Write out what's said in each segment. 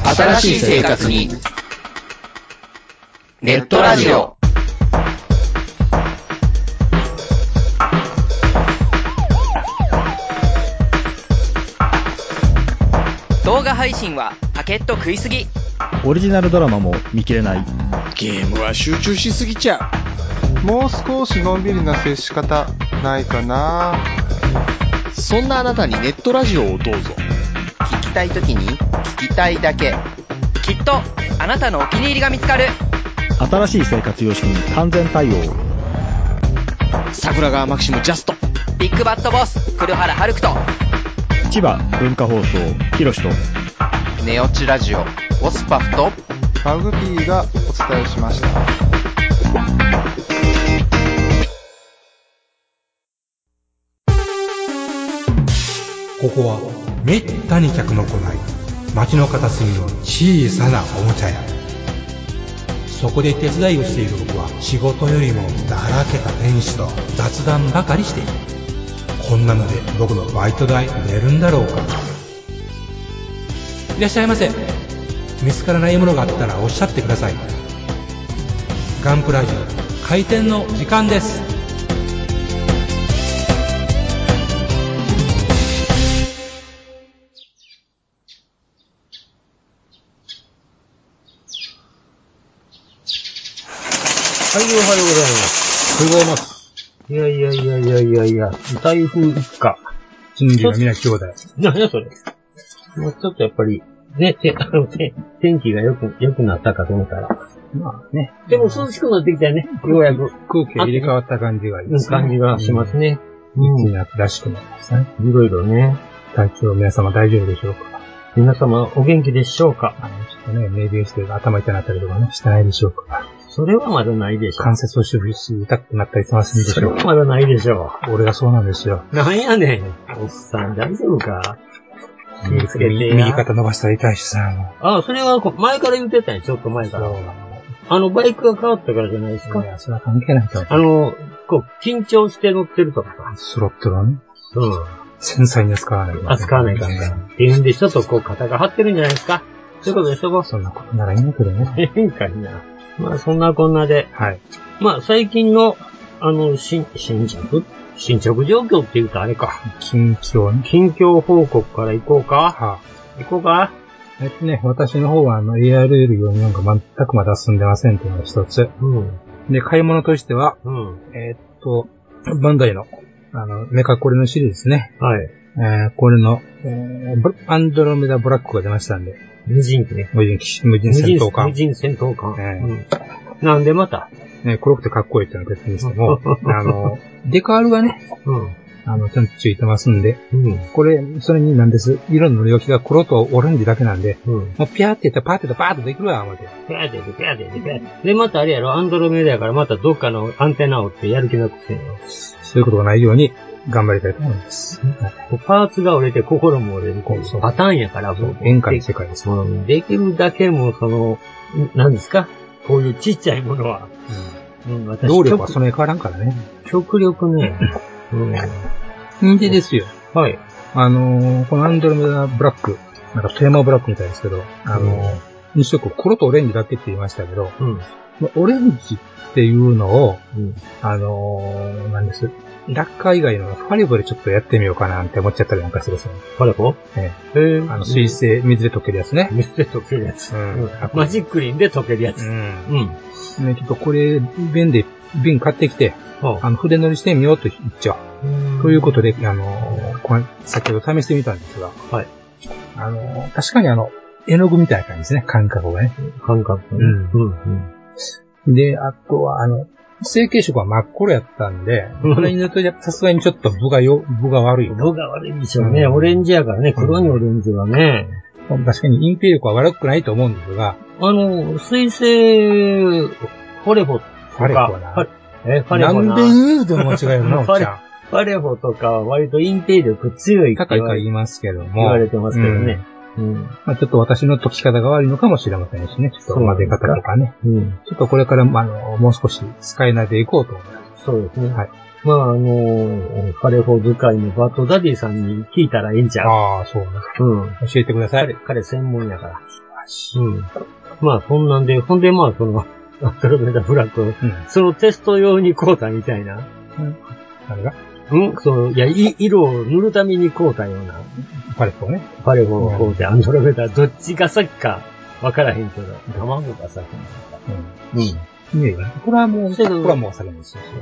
新しい生活にネットラジオ。 動画配信はパケット食いすぎ。 オリジナルドラマも見切れない。 ゲームは集中しすぎちゃう。もう少しのんびりな接し方ないかな。 そんなあなたにネットラジオをどうぞ。 聞きたいときに聞きたいだけ。 きっとあなたのお気に入りが見つかる。 新しい生活様式に完全対応。 桜川マキシムジャスト。 ビッグバットボス黒原遥人。 千葉文化放送ひろしとネオチラジオオスパフとマグピーがお伝えしました。 ここはめったに客の来ない街の片隅の小さなおもちゃ屋。そこで手伝いをしている僕は仕事よりもだらけた店主と雑談ばかりしている。こんなので僕のバイト代出るんだろうか。いらっしゃいませ。見つからないものがあったらおっしゃってください。ガンプラジオ開店の時間です。 はい、おはようございます。 おはようございます。 台風一過。 人類の皆兄弟。 何やそれ。もうちょっとやっぱり、ね、天気が良くなったかと思ったら。まあね。でも涼しくなってきたよね。ようやく。 空気が入れ替わった感じがいいですね。 感じがしますね。 一気に夏らしくなりますね。 いろいろね。 体調皆様大丈夫でしょうか。 皆様お元気でしょうか。 ちょっとね、メールして頭痛くなったりとかね、してないでしょうか。 それはまだないでしょう。 関節を修復し痛くなったりしますんでしょう。 それはまだないでしょう。俺がそうなんですよ。 なんやねん。おっさん大丈夫か。 気をつけて。右肩伸ばしたら痛いしさ。 あ、それは前から言ってたんや、ちょっと前から。バイクが変わったからじゃないですか。 いや、それは関係ないと。 緊張して乗ってるとかさ。 スロットルはね。 うん。 繊細に扱わない。 扱わないから。っていうんで、ちょっと肩が張ってるんじゃないですか。そういうことでしょう。 そんなことならいいんだけどね。 変かいな。まあ、そんなこんなで。 はい。 まあ、最近の、進捗状況っていうとあれか。 近況報告から行こうか。 はあ、 行こうか。 私の方はARL44 が全くまだ進んでませんというのが一つ。 うん。 で、買い物としては、 うん。 バンダイの、メカコレのシリーズですね。 はい。 これの、アンドロメダブラックが出ましたんで。 無人機ね。 無人戦闘艦。 無人戦闘艦。なんでまた黒くてかっこいいっていうのは別にしても、デカールがね、ちゃんとついてますんで、これ、それになんです。色の塗り置きが黒とオレンジだけなんで、もうピャーってやったらパーってやったらパーッとできるわ、思って。 ピャーって。で、またあれやろ、アンドロメダやからまたどっかのアンテナをってやる気なくせんよ。 そういうことがないように頑張りたいと思います。 パーツが折れて心も折れる。パターンやから、 演歌の世界です。 できるだけも何ですかこういうちっちゃいものは。 能力はその変わらんからね。 極力ね。 でですよ。 はい。 このアンドロメダブラック、なんかテーマブラックみたいですけど、2色黒とオレンジだけって言いましたけど、オレンジっていうのを、なんです。ラッカー以外のファレボでちょっとやってみようかなって思っちゃったりなんかするんですよ。 ファレボ？ 水性、水で溶けるやつね。 水で溶けるやつ。マジックリンで溶けるやつ。 ね、ちょっとこれ、瓶買ってきて、筆塗りしてみようと言っちゃう。ということで、先ほど試してみたんですが、 はい。 確かに絵の具みたいな感じですね、感覚がね。 感覚。 で、あとは、成型色は真っ黒やったんで、それに塗るとさすがにちょっと分が悪い。 分が悪いでしょうね。オレンジやからね、黒にオレンジはね。 確かに隠蔽力は悪くないと思うんですが、 水性、ファレホとか。 ファレホな。 ファレホな。 なんで言うと間違いな、おっちゃん。 ファレホとかは割と隠蔽力強いって高いから言いますけども。 言われてますけどね。 まあちょっと私の解き方が悪いのかもしれませんしね。ちょっと混ぜ方とかね。ちょっとこれからもう少し使い慣れていこうと思います。 そうですね。 はい。 まあファレホ使いのバッドダディさんに聞いたらいいんちゃう？ ああ、そうね。教えてください。 彼専門やから。 まあ、そんなんで、ほんでまあ、その、アンドロメダブラック、そのテスト用に買うたみたいな。 あれがいや、色を塗るために買うたような。 パレットね。 パレットを買うて、アンドロメダ、どっちが先かわからへんけど、卵が先なのか。 これはもう先なんですよ。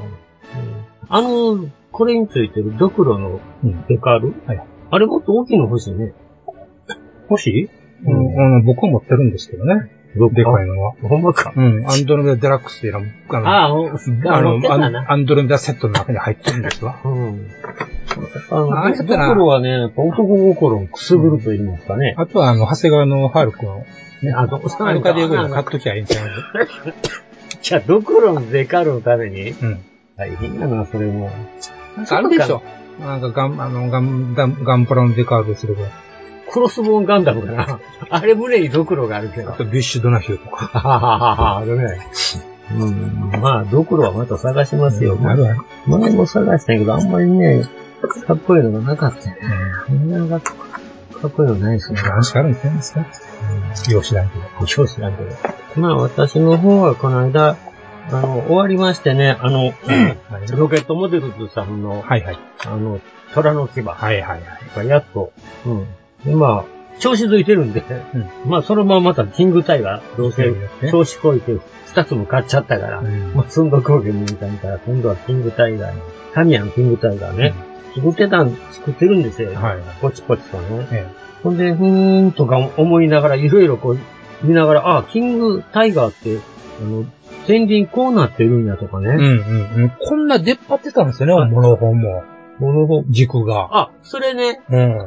これについてるドクロのデカール、あれもっと大きいの欲しいね。 欲しい僕は持ってるんですけどね。でかいのは。 ほんまか。 アンドロメダデラックスっていうのは、アンドロメダセットの中に入ってるんですわ。ドクロはね、やっぱ男心をくすぐると言いますかね。 あとは、長谷川のハルクの、アルカディアグル買っときゃいいんちゃうじゃあ、ドクロのデカールのために大変だな、それも。 あるでしょ。なんかガンプラのデカールするぐらい。 クロスボーンガンダムかな。あれ胸にドクロがあるけど。 あとビッシュドナヒューとか。 あるね。まあ、ドクロはまた探しますよ。前も探したんやけど、あんまりね、かっこいいのがなかったよね。かっこいいのないですね。 何しかあるんじゃないですか。よう知らんけど。 まあ、私の方はこの間、終わりましてね、ロケットモデルズさんの、虎の牙。やっと、で、まあ、調子づいてるんで、まあ、そのまままたキングタイガー、どうせ、調子こいて、二つも買っちゃったから、まあ、積んどこうけに見たら、今度はキングタイガーに、タミヤのキングタイガーね、作ってるんですよ。ポチポチとね。ほんで、とか思いながら、いろいろこう、見ながら、キングタイガーって、前輪こうなってるんやとかね。 こんな出っ張ってたんですよね、モノホンも。軸が。 それね、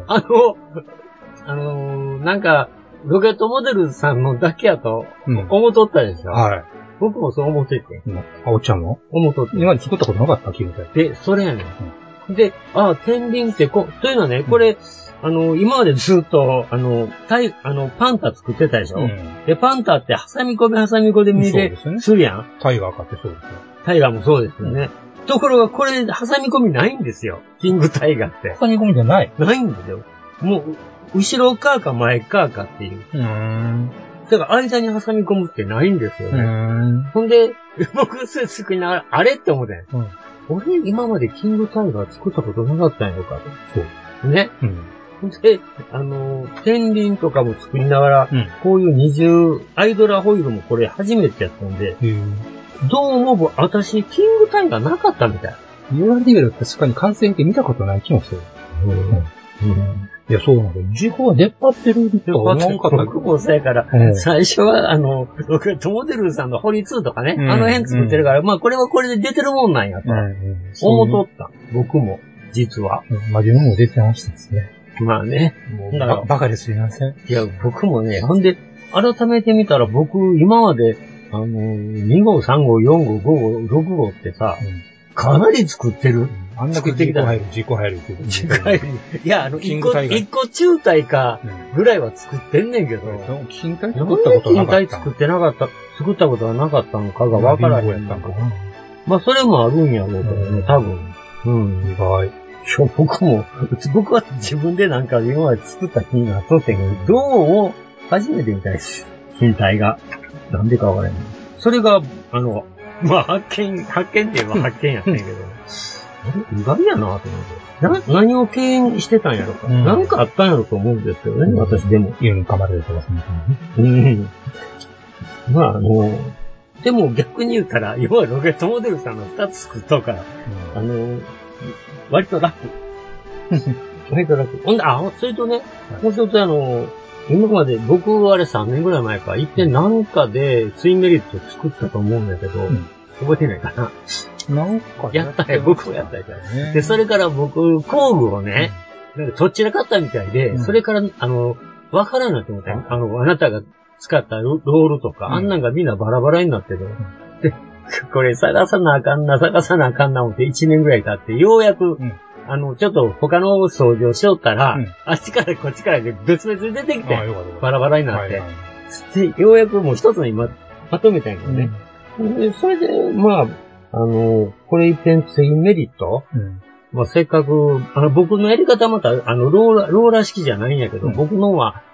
なんか、ロケットモデルさんのだけやと、思っとったでしょ。僕もそう思ってて。 おっちゃんも思っとって。 今まで作ったことなかったキングタイガー。で、それやねん。で、天輪ってというのはね、これ、今までずっと、パンタ作ってたでしょ。で、パンタって挟み込みでするやん。 タイガー買ってそうですよ。 タイガーもそうですよね。ところが、これ、挟み込みないんですよ。キングタイガーって。 挟み込みじゃない？ ないんですよ。もう、後ろ側か前側かっていう。だから、間に挟み込むってないんですよね。ほんで、僕、それ作りながら、あれって思ってん。俺、今までキングタイガー作ったことなかったんやろかと。そう。ね。で、天輪とかも作りながら、こういう二重、アイドラホイールもこれ初めてやったんで、どうも私、キングタイガーなかったみたい。 言われてみれば確かに完成形見たことない気もする。いや、そうなんだよ。時報は出っ張ってるって思わんかった。 僕もそうやから、最初は、ロケットモデルさんのホリ2とかね、あの辺作ってるから、まあこれはこれで出てるもんなんやと。思っとった。僕も、実は。 まあ自分も出てましたですね。 まあね。 バカですいません。 いや、僕もね、ほんで、改めて見たら僕、今まで、2号、3号、4号、5号、6号ってさ、かなり作ってる。 あんだけ自己入るって言って。 自己入る。いや、1個中体か、ぐらいは作ってんねんけど。 金体作ったことなかった。 金体作ったことがなかったのかがわからへん。まあ、それもあるんやろうけどね、多分。意外。僕は自分でなんか今まで作った気になっとってんけど、どうも初めて見たいです。金体が。なんでかわからへん。それが、まあ、発見って言えば発見やったんやけど、意外やなと思って。何を敬遠してたんやろか。なんかあったんやろと思うんですよね、私でも。 家に噛まれるとかそんな感じ。 まあ、でも逆に言うたら、要はロケットモデルさんの2つ作ったから、割と楽。割と楽。ほんで、それとね、もう一つ今まで僕あれ3年ぐらい前か、一点なんかでツインメリット作ったと思うんだけど、覚えてないかな。 なんかやったよ、僕もやったよ。で、それから僕、工具をね、なんかどちらかったみたいで、それから、わからんなって思ったよ。あなたが使ったロールとか、あんなんがみんなバラバラになってる。で、これ探さなあかんな思って1年ぐらい経って、ようやく、ちょっと他の掃除をしよったら、あっちからこっちからで別々に出てきて、バラバラになって、で、ようやくもう一つにまとめたんやけどね。で、それで、まあ、これ一点ツインメリット、まあ、せっかく、僕のやり方はまた、ローラー式じゃないんやけど、僕のは、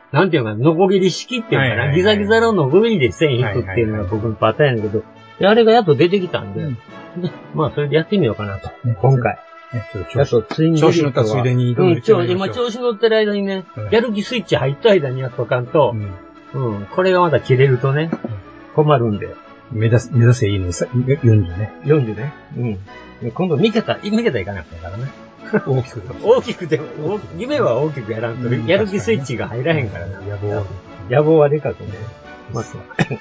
なんていうのかな、ノコギリ式っていうのかな、ギザギザのノコギリで線引くっていうのが僕のパターンやねんけど、であれがやっと出てきたんで、でまあそれでやってみようかなと、今回。やっとついに。 調子乗ったついでに。 今調子乗ってる間にね、やる気スイッチ入った間にやっとかんと、これがまた切れるとね、困るんで。 目指せいいの40ね。 40ね。今度3桁いかなくてからね。大きくでも、夢は大きくやらんと、やる気スイッチが入らへんからな。野望はでかくね。まあそう。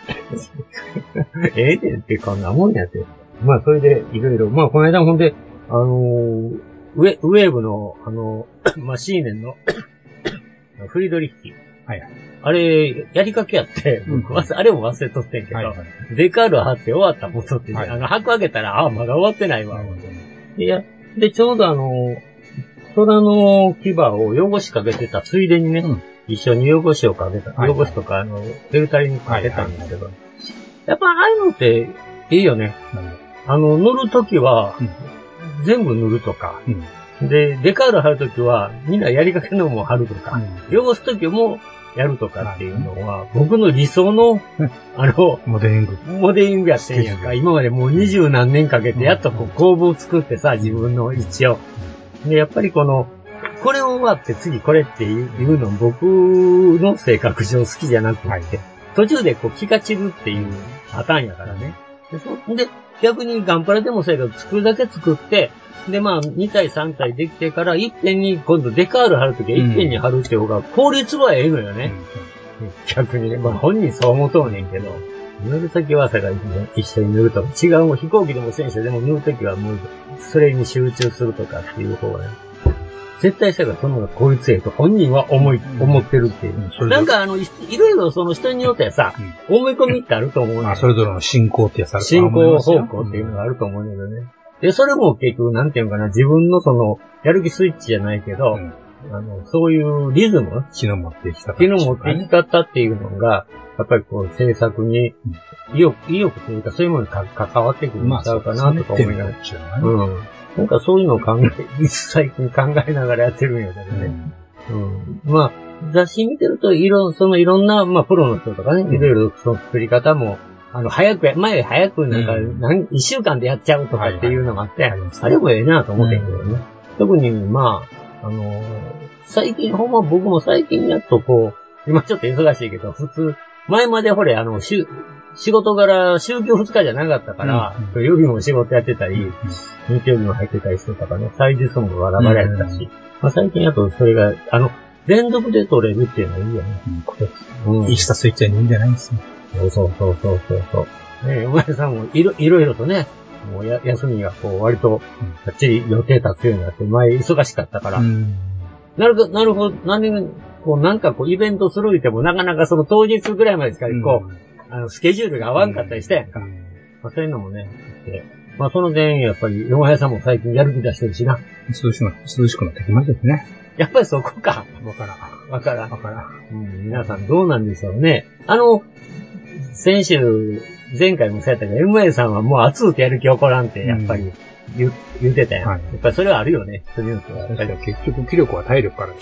ええってこんなもんやって。まあそれでいろいろ、まあこの間ほんで、ウェーブの、シーネンのフリードリッヒ。はい。あれ、やりかけやって、あれも忘れとってんけど、デカール貼って終わったもんとって、箱開けたら、まだ終わってないわ。で、ちょうど虎の牙を汚しかけてたついでにね、一緒に汚しをかけた。汚しとか、フェルタリにかけたんだけど、やっぱああいうのっていいよね。塗るときは、全部塗るとか、で、デカール貼るときは、みんなやりかけのも貼るとか、汚すときもやるとかっていうのは、僕の理想の、モデリングやってんやんか。今までもう20何年かけて、やっと工房を作ってさ、自分の一応。で、やっぱりこれ終わって次これっていうの僕の性格上好きじゃなくて、途中で気が散るっていうパターンやからね。で、逆にガンプラでもそうやけど、作るだけ作って、で、まあ、2体3体できてから、一遍に、今度デカール貼るときは一遍に貼るって方が、効率はええのよね。逆にね。まあ、本人そう思とうねんけど、塗るときは一緒に塗るとか、違う飛行機でも戦車でも塗るときはもう、それに集中するとかっていう方がね。絶対その方が効率ええと本人は思ってるっていう。なんかいろいろその人によってさ、思い込みってあると思うね。 それぞれの進行ってやつあると思う。進行方向っていうのがあると思うんだけどね。で、それも結局、なんていうのかな、自分のやる気スイッチじゃないけど、そういうリズム気の持っていき方っていうのが、やっぱり制作に意欲というか、そういうものに関わってくるんちゃうかなとか思いながら。なんかそういうのを最近考えながらやってるんやけどね。まあ、雑誌見てると、いろんな、まあ、プロの人とかね、いろいろその作り方も、早く1週間でやっちゃうとかっていうのがあって、あれもええなと思ってんけどね。特に、まあ、最近、僕も最近やっと今ちょっと忙しいけど、普通、前まで仕事柄、週休2日じゃなかったから、土曜日も仕事やってたり、日曜日も入ってたりしてたからね、祭日もバラバラやったし、まあ最近やっとそれが、連続で取れるっていうのはいいよね。 いいしたスイッチにいいんじゃないですね。 そう。ねえ、お前さんもいろいろとね、もう休みが割と、ばっちり予定立つようになって、前忙しかったから。なるほど、なんかイベントするいても、なかなかその当日ぐらいまでしかスケジュールが合わんかったりして、まあそういうのもね、まあその点、やっぱり、山谷さんも最近やる気出してるしな。 涼しくなってきましたね。 やっぱりそこか。わからん。皆さんどうなんでしょうね。先週、前回もそうやったけど、MA さんはもう熱うてやる気起こらんって、やっぱり言ってたやん。やっぱりそれはあるよね。 結局、気力は体力から。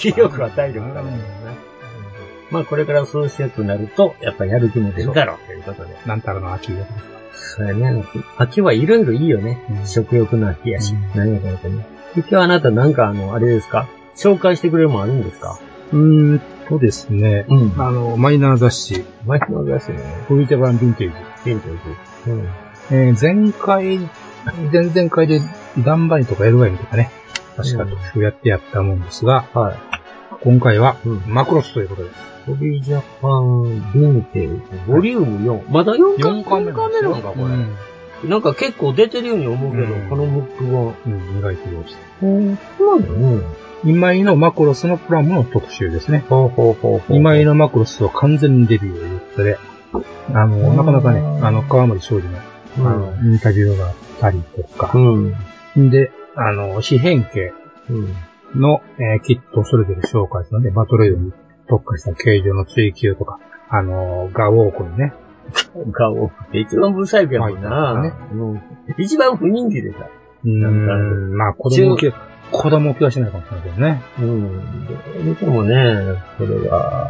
まあこれから涼しくなると、やっぱりやる気も出るだろうということで。 なんたらの秋が。 そうやね。秋はいろいろいいよね。食欲の秋やし。何やかんかね。今日あなたなんかあれですか？紹介してくれるもんあるんですか？ ですね。マイナー雑誌。 ね。 ウイテ版ヴィンテージ。前々回でダンバイとか LY とかね。確か特集やってやったもんですが、今回はマクロスということで。 ホビージャパンヴィンテージ、ボリューム4。まだ4巻目なんか、これ。なんか結構出てるように思うけど、このムックは。 磨いてるようです。 そうなんだね。 今井のマクロスのプラモの特集ですね。今井のマクロスは完全にデビューを言ってで、なかなかね、川森昌司の、インタビューがあったりとか、で、四辺形の、キットをそれぞれ紹介するので、バトルエイドに特化した形状の追求とか、ガウォークのね。 ガウォークって一番ブサイクやもんな。一番不人気でさ。 まあ子供気はしないかもしれないけどね。 でもね、それは、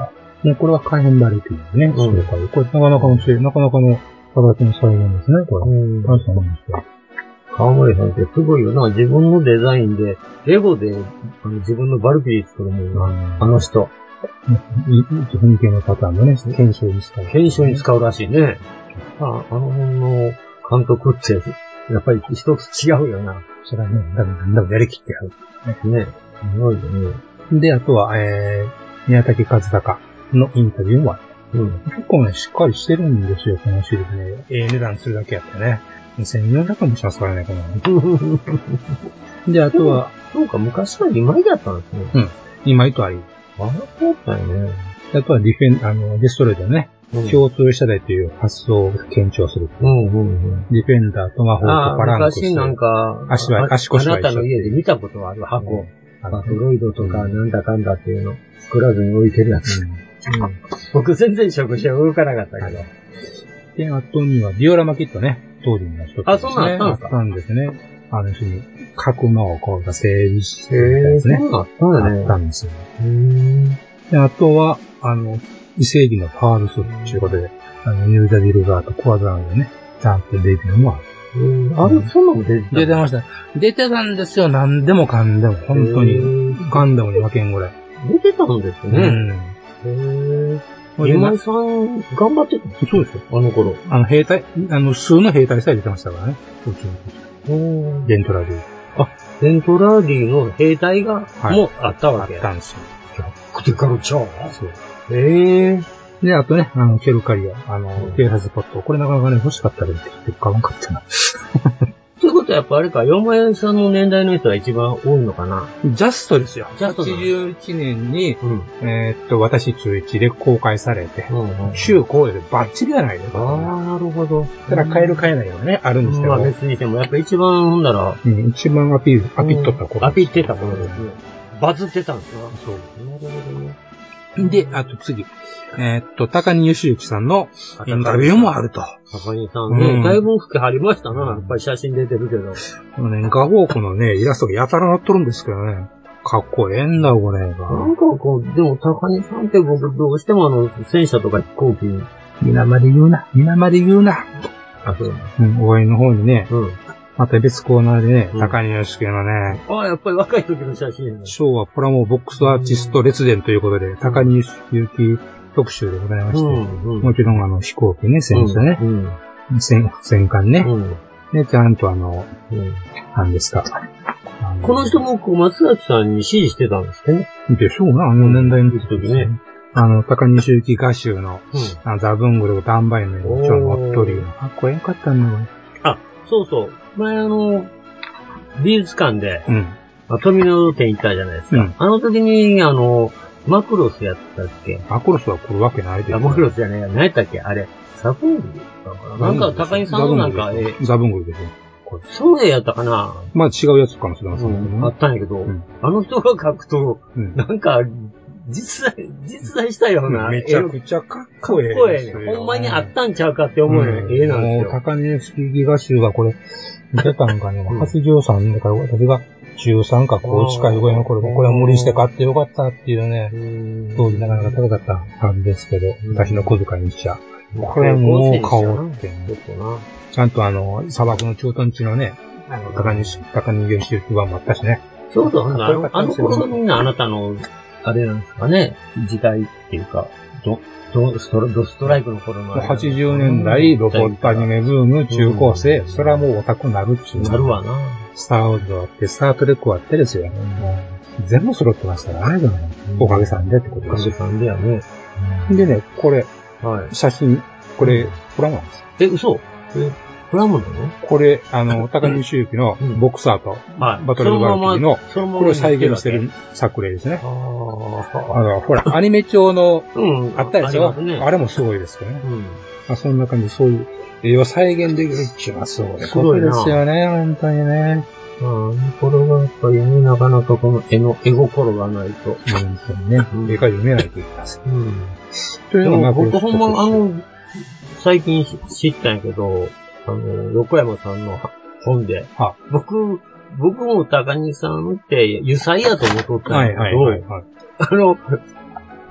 ね、これは火炎バリというね、これなかなかの形の再現ですね、これ。楽しみにして。 川森さんってすごいよな。自分のデザインで、レゴで自分のバルキリー作るもんな。あの人。 変形のパターンのね、検証に使う。 検証に使うらしいね。あの本の監督って、やっぱり一つ違うよな。 それはね、だんだんやりきってやる。 ね。すごいよね。 で、あとは、宮武和孝のインタビューは、結構ね、しっかりしてるんですよ、このシリーズね。値段するだけやってね。2400円もしますからね、この。で、あとは、 そうか、昔は2枚だったんですね。 2枚とあり。 あ、そうだよね。 あとはデストロイドね。共通した台という発想を堅調する。ディフェンダー、トマホーク、パランクス。 昔なんか、 足腰はあなたの家で見たことある箱。バトロイドとかなんだかんだっていうの作らずに置いてるやつ。僕全然触手は動かなかったけど。 で、あとにはディオラマキットね。当時の一つですね。 あ、そんなんあったんですか？ あったんですね。角間をこう整理してるやつね。 そうだったんだね。 あったんですよ。で、あとは、異星人のパワールスということで、ニューダビルガーとコアザーンでね、ちゃんとデビューもある。 あれ、そんなの出てました。出てたんですよ。何でもかんでも。本当に。ガンダムに負けんぐらい。 出てたんですね。今井さん、頑張ってたんですか？そうですよ。あの頃。 兵隊、数の兵隊さえ出てましたからね。デントラディ。 あ、デントラディの兵隊が、もうあったわけ。 あったんですよ。 クティカルチャー。 そう。 で、 あとね、ケルカリア、警察ポット。これなかなかね、欲しかったらって言って買わんかったな。 ということはやっぱあれか、山谷さんの年代の人が一番多いのかな？ ジャストですよ。 ジャスト。 81年に、私中1で公開されて、週公演でバッチリやないですか。 ああ、なるほど。 ただ買える買えないのがね、あるんですけど。 まあ別にしても、やっぱ一番ほんだら、 一番アピってた頃。 アピってた頃ですね。バズってたんですよ。そう。なるほどね。 で、あと次。高荷義行さんのインタビューもあると。 高荷さんね、だいぶ老け張りましたな。やっぱり写真出てるけど。 ガホークのね、イラストがやたらなっとるんですけどね。かっこええんだ、これが。 なんかこう、でも高荷さんって僕どうしても戦車とか飛行機に。 皆まで言うな。 あ、そう応援の方にね。また別コーナーでね、高荷義行のね。 あ、やっぱり若い時の写真。 昭和プラモボックスアーティスト列伝ということで、高荷義行特集でございまして、もちろん飛行機ね、戦車ね、戦艦ね、で、ちゃんと何ですか。 この人も松崎さんに支持してたんですね。 でしょうな、年代の時ね。高荷義行画集の、ザブングルダンバイの一応乗っ取りの、かっこええかったんだよ。 あ、そうそう。前美術館で、富野店行ったじゃないですか。あの時に、マクロスやったっけ？ マクロスは来るわけないでしょ。 マクロスじゃねえや。何やったっけあれ。ザブングルだから。なんか、高木さんのなんか、 ザブングルでしょ。 そうやったかな？ まあ違うやつかもしれませんけどね。 あったんやけど、あの人が描くと、なんか、実在したような。 めちゃくちゃかっこええ。 かっこええね。ほんまにあったんちゃうかって思うよ。絵なんですよ。 高荷義行画集がこれ、出たんかね。83年だから私が中3か高1かぐらいの頃で、これは無理して買ってよかったっていうね、当時なかなか高かったはずですけど、私の小遣いにしちゃ。これもう買おうって。ちゃんと砂漠の駐屯地のね、高荷義行版もあったしね。 そうそう、あの頃のみんなあなたの、あれなんですかね、時代っていうか、ドストライクの頃の。 80年代、ロボットアニメブーム、中高生、それはもうオタクなるっちゅう。 なるわな。 スターウォーズあって、スタートレックあってですよ。全部揃ってましたからね、おかげさんでってことです。 おかげさんでやね。 でね、これ、写真、これ、プラモなんです。 嘘？プラモなの？これ、高荷義行のボクサーと、バトルバルキリの、これを再現してる作例ですね。ほら、アニメ調の、あったでしょ？あれもすごいですよね。そんな感じ、そういう、絵を再現できるっていうのはすごいことですよね、本当にね。 これはやっぱりね、なかなかこの絵心がないと。 本当にね、絵が読めないと言います。 というのが、僕ほんま最近知ったんやけど、横山さんの本で、僕も高荷さんって油彩やと思っとったんやけど、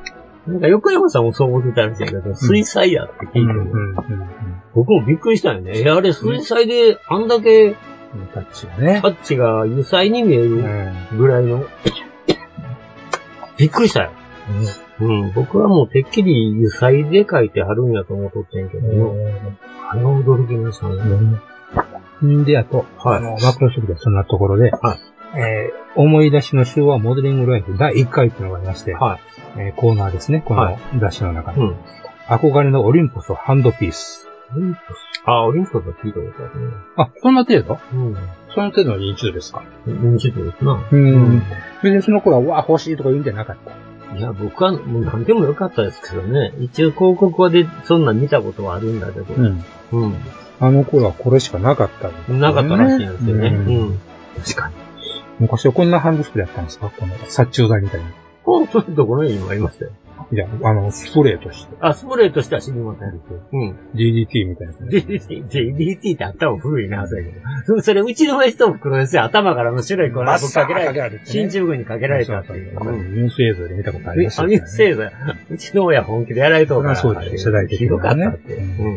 なんか横山さんもそう思ってたんですけど、水彩やって聞いてる。僕もびっくりしたよね。あれ水彩であんだけ、 タッチがね。 タッチが油彩に見えるぐらいの、びっくりしたよ。僕はもうてっきり油彩で描いてはるんやと思っとってんけど、驚きましたね。 で、あと、マクロショップでそんなところで、思い出しの手話モデリングライフ第1回っていうのがありまして、コーナーですね、この雑誌の中で。憧れのオリンポスハンドピース。 オリンポスオリンポスは聞いたことあるね。 あ、そんな程度その程度の認知度ですか認知度ですな。 それでその頃は、欲しいとか言うんじゃなかった。 いや、僕はもう何でもよかったですけどね。一応広告はでそんな見たことはあるんだけど。 あの頃はこれしかなかったんですね。 なかったらしいんですよね。確かに。 昔はこんなハンドスプレーやったんですかこの殺虫剤みたいな。 そういうところにもありましたよ。 いや、スプレーとして。 スプレーとしては知りません。 DDT みたいな。 DDT って頭古いな、それ。それ、うちの親父と袋ですよ。頭からの白い粉をかけられて、真珠軍にかけられたっていう。 ニュース映像で見たことありますよね。ニュース映像。うちの親本気でやられとうから。 そうです。世代的に。 ひどかったって。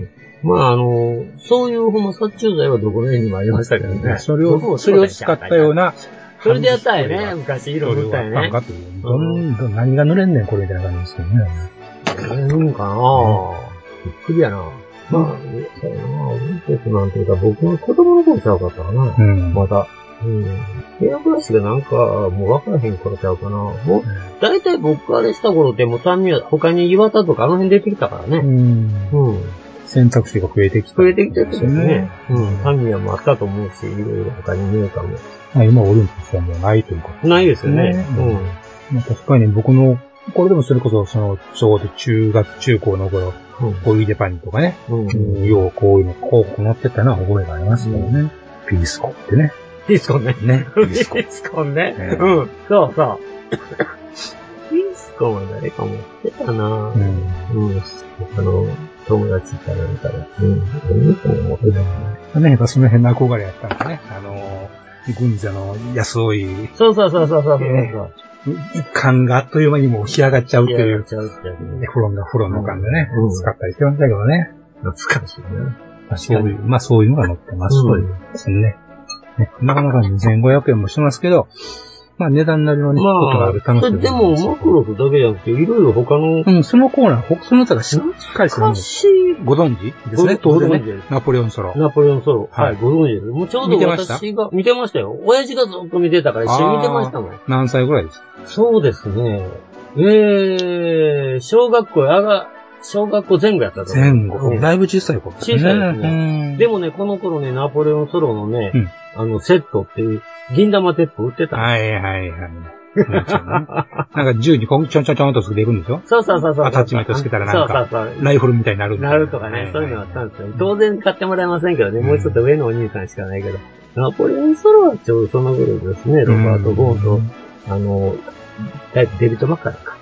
そういう殺虫剤はどこの家にもありましたけどね。 それを使ったような。 それでやったんやね。昔色塗ったんやね。 何が塗れんねん、これみたいな感じですけどね。 塗るんかなびっくりやな。そうやな。オリンポスなんていうか、僕の子供の頃ちゃうかったかな。まだ。ヘアブラシがなんか、もう分からへん頃ちゃうかな。もう、だいたい僕あれした頃ってもう単味は他に岩田とかあの辺出てきたからね。 選択肢が増えてきた。 増えてきてるんですね。単味はもあったと思うし、いろいろ他に見えたも。 今オリンポスはもうないというか。 ないですよね。 確かに僕の、これでもそれこそ、ちょうど中高の頃、ホイーデパニとかね、要こういうの、広告載ってたのは覚えがありますけどね。ピースコってね。 ピースコンね。ピースコンね。そうそう。ピースコンは誰か持ってたな友達かなんかで。持ってたね。その辺の憧れやったんだね。軍座の安い。 そう。 缶があっという間にもう干上がっちゃうっていう。フロンの缶でね。使ったりしてましたけどね。 懐かしいね。 確かに。そういうのが載ってます。そうですね。なかなか2500円もしますけど、値段なりのね、ことがある楽しみ。 でも、マクロスだけじゃなくて、いろいろ他の。 そのコーナー、その他がしっかりするんです。ご存知ですね、当然ね。ナポレオンソロ。 はい、ご存知です。もうちょうど私が、見てましたよ。親父がずっと見てたから一緒に見てましたもん。 何歳ぐらいですか？ そうですね。小学校前後やったと思う。 前後。だいぶ小さい頃ですね。 小さいですね。でもね、この頃ね、ナポレオンソロのね、セットっていう、銀玉テープ売ってた。 はい。なんか銃にちょんとつけていくんでしょ？ そう。 アタッチメントつけたらなんか、ライフルみたいになる。 なるとかね、そういうのあったんですよ。当然買ってもらえませんけどね、もうちょっと上のお兄さんしかないけど。ナポレオンソロはちょうどその頃ですね、ロバート・ゴーンと、デビッド・マッカーか。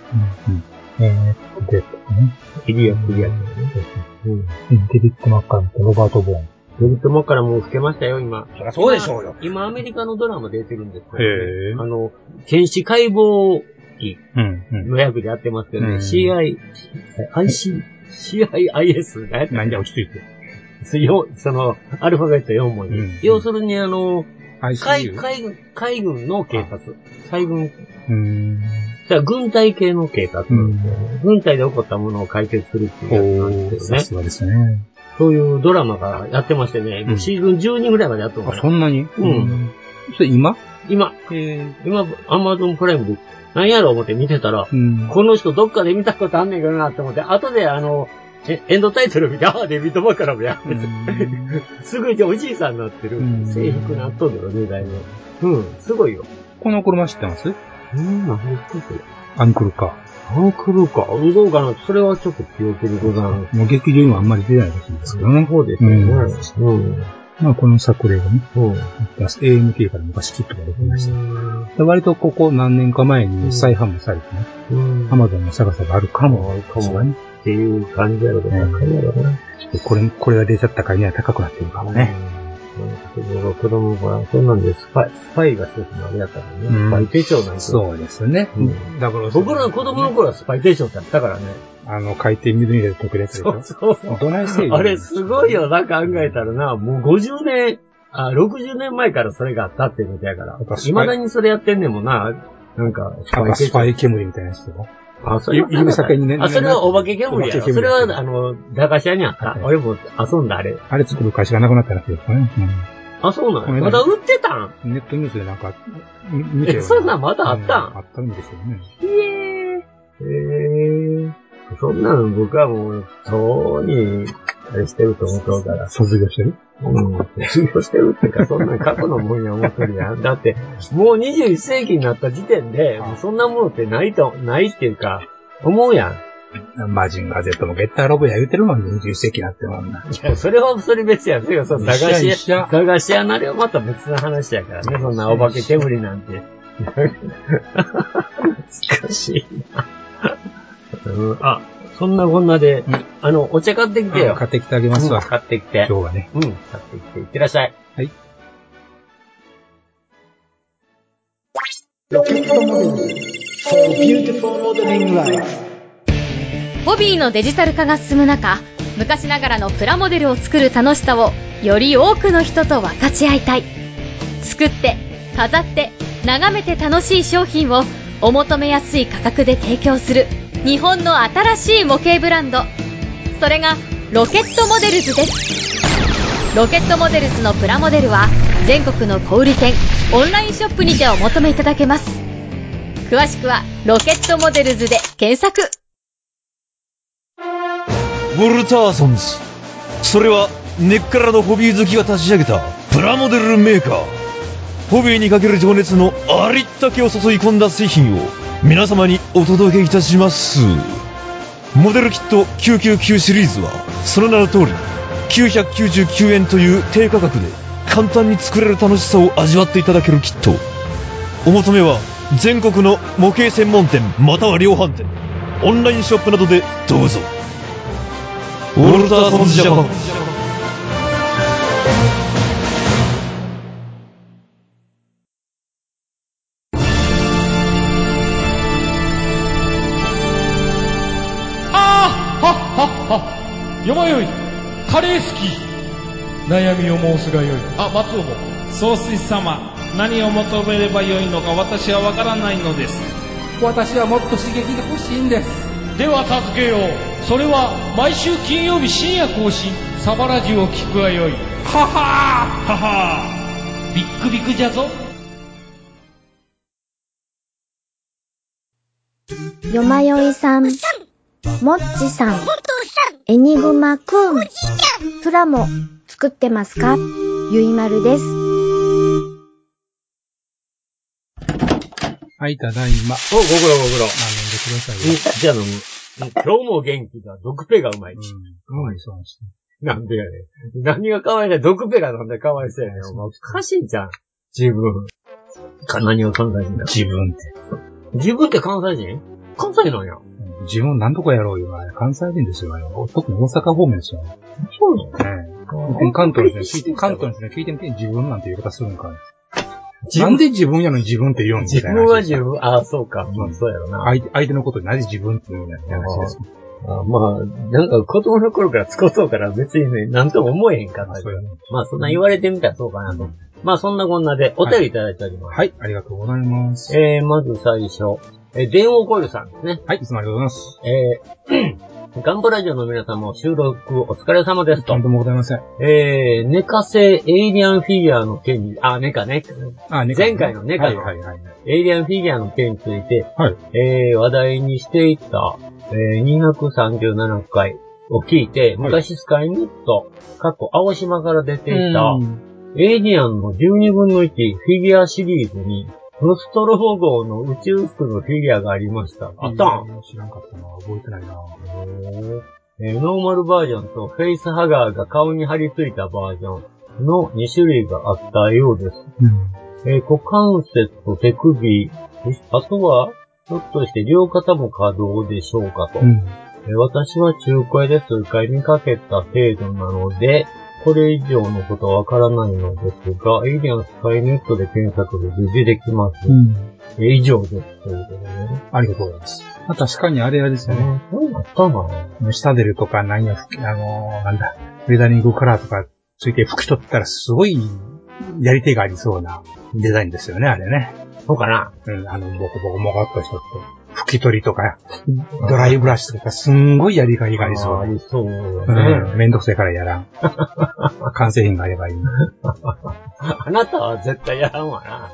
イリアね。 デビッド・マッカーとロバート・ボーン。 デビッド・マッカーも老けましたよ、今。 そりゃそうでしょうよ。 今、アメリカのドラマ出てるんですけど、検視解剖機の役でやってますけどね、CIS ね。 何で落ち着いて。 その、アルファベット4文字。要するに海軍の警察。海軍。軍隊系の警察。軍隊で起こったものを解決するっていうやつなんですけどね。 さすがですね。 そういうドラマがやってましてね、シーズン12ぐらいまでやってます。 そんなに？それ今、 アマゾンプライムで、何やろう思って見てたら、この人どっかで見たことあんねんけどなって思って、後でエンドタイトル見て、デビッド・マッカーもやってて、すごいおじいさんになってる。制服なっとんだよね、だいぶ。すごいよ。 この車知ってます？ 何ですかそれ。 アンクルカー。どうかなそれはちょっと記憶にございます。 もう劇場にはあんまり出ないらしいんですけどね。 そうですよね。 この作例がね、AMK から昔キットが出てました。割とここ何年か前に再販もされてね、アマゾンの探さがあるかもね。 っていう感じやろうけど、高いやろうな。 これが出ちゃった回には高くなってるかもね。 子供の頃、そんなんでスパイが一つのあれやったからね。スパイ手帳なんて。 そうですね。 だから僕らの子供の頃はスパイ手帳ってあったからね。 書いてみるにで特別でしょ。 そう。どないせよ。あれすごいよな、考えたらな。もう60年前からそれがあったっていうことやから。未だにそれやってんねんもんな。なんか、 スパイ煙みたいなやつとか。 それはそれはお化け煙やろ。それは、駄菓子屋にあった。俺も遊んだあれ。 あれ作る会社がなくなったらしいですかね。 そうなの？まだ売ってたん？ ネットニュースでなんか、見てそんなんまだあったん？ あったんですよね。 そんなの僕はもう、そうに、あれしてると思うから。 卒業してる？ 卒業してるってか、そんな過去のもんや思ってるやん。だって、もう21世紀になった時点で、もうそんなものってないっていうか、思うやん。 マジンガー Z もゲッターロボや言うてるのに21世紀になってもんな。 いや、それはそれ別やん。それは駄菓子屋なれはまた別の話やからね。そんなお化け煙なんて。難しいな。そんなこんなで、お茶買ってきてよ。 買ってきてあげますわ。 買ってきて。 今日はね。 買ってきて。いってらっしゃい。 はい。 ホビーのデジタル化が進む中、昔ながらのプラモデルを作る楽しさをより多くの人と分かち合いたい。作って、飾って、眺めて楽しい商品をお求めやすい価格で提供する日本の新しい模型ブランド。それがロケットモデルズです。ロケットモデルズのプラモデルは全国の小売店、オンラインショップにてお求めいただけます。詳しくはロケットモデルズで検索。 ウォルターソンズ、それは根っからのホビー好きが立ち上げたプラモデルメーカー。ホビーにかける情熱のありったけを注い込んだ製品を皆様にお届けいたします。モデルキット999シリーズはその名の通り999円という低価格で簡単に作れる楽しさを味わっていただけるキット。お求めは全国の模型専門店または量販店、オンラインショップなどでどうぞ。ウォルターソンズジャパン。 よまよい、カレー好き。悩みを申すがよい。松尾も。 総帥様、何を求めればよいのか私はわからないのです。 私はもっと刺激が欲しいんです。では助けよう。それは毎週金曜日深夜更新、サバラジュを聞くがよい。ははーははー、ビックビックじゃぞ。 よまよいさん、もっちさん、エニグマくん、プラモ作ってますか？ゆいまるです。 はい、ただいま。 ご苦労。 飲んでくださいよ。 じゃあ今日も元気だ。毒ペがうまい。 かわいそうにして。 なんでやねん。何がかわいそうや。毒ペがなんでかわいそうやねん。おかしいんじゃん。自分。何を関西人だ。 自分って。 自分って関西人？関西なんや。 自分なんとかやろうよ。関西人ですよ。特に大阪方面ですよ。 そうだね。 関東の人に聞いてみて、自分なんて言い方するんか。なんで自分やのに自分って言うんみたいな。 自分は自分。そうか。そうやろな。 相手のことになぜ自分って言うんやって話です。 なんか子供の頃から使うそうから別にね、なんとも思えへんかったけど。そんな言われてみたらそうかなと。そんなこんなでお便りいただいております。 はい、ありがとうございます。 まず最初。電王コイルさんですね。 はい、いつもありがとうございます。 ガンプラジオの皆さんも収録お疲れ様ですと。 とんでもございません。 ネカ製エイリアンフィギュアの件に、ネカね。前回のネカの、エイリアンフィギュアの件について、話題にしていた、237回を聞いて、昔スカイネット、青島から出ていた、エイリアンの12分の1フィギュアシリーズに、ノストロボ号の宇宙服のフィギュアがありました。あったん？ 知らんかったな。覚えてないな。 ノーマルバージョンとフェイスハガーが顔に貼り付いたバージョンの2種類があったようです。股関節と手首、あとは、ひょっとして両肩も可動でしょうかと。私は中古屋で数回見かけた程度なので、 これ以上のことはわからないのですが、エイリアンスカイネットで検索で出てきます。以上です。ということでね。 ありがとうございます。確かにあれですよね。 そうなったな。 シタデルとかなんや、なんだ、ウェザリングカラーとかついて拭き取ったらすごいやり手がありそうなデザインですよね、あれね。 そうかな。 ボコボコもがっとしとって。拭き取りとか、ドライブラシとか、すんごいやりがいがありそう。 ありそうね。 めんどくせえからやらん。完成品があればいい。 あなたは絶対やらんわな。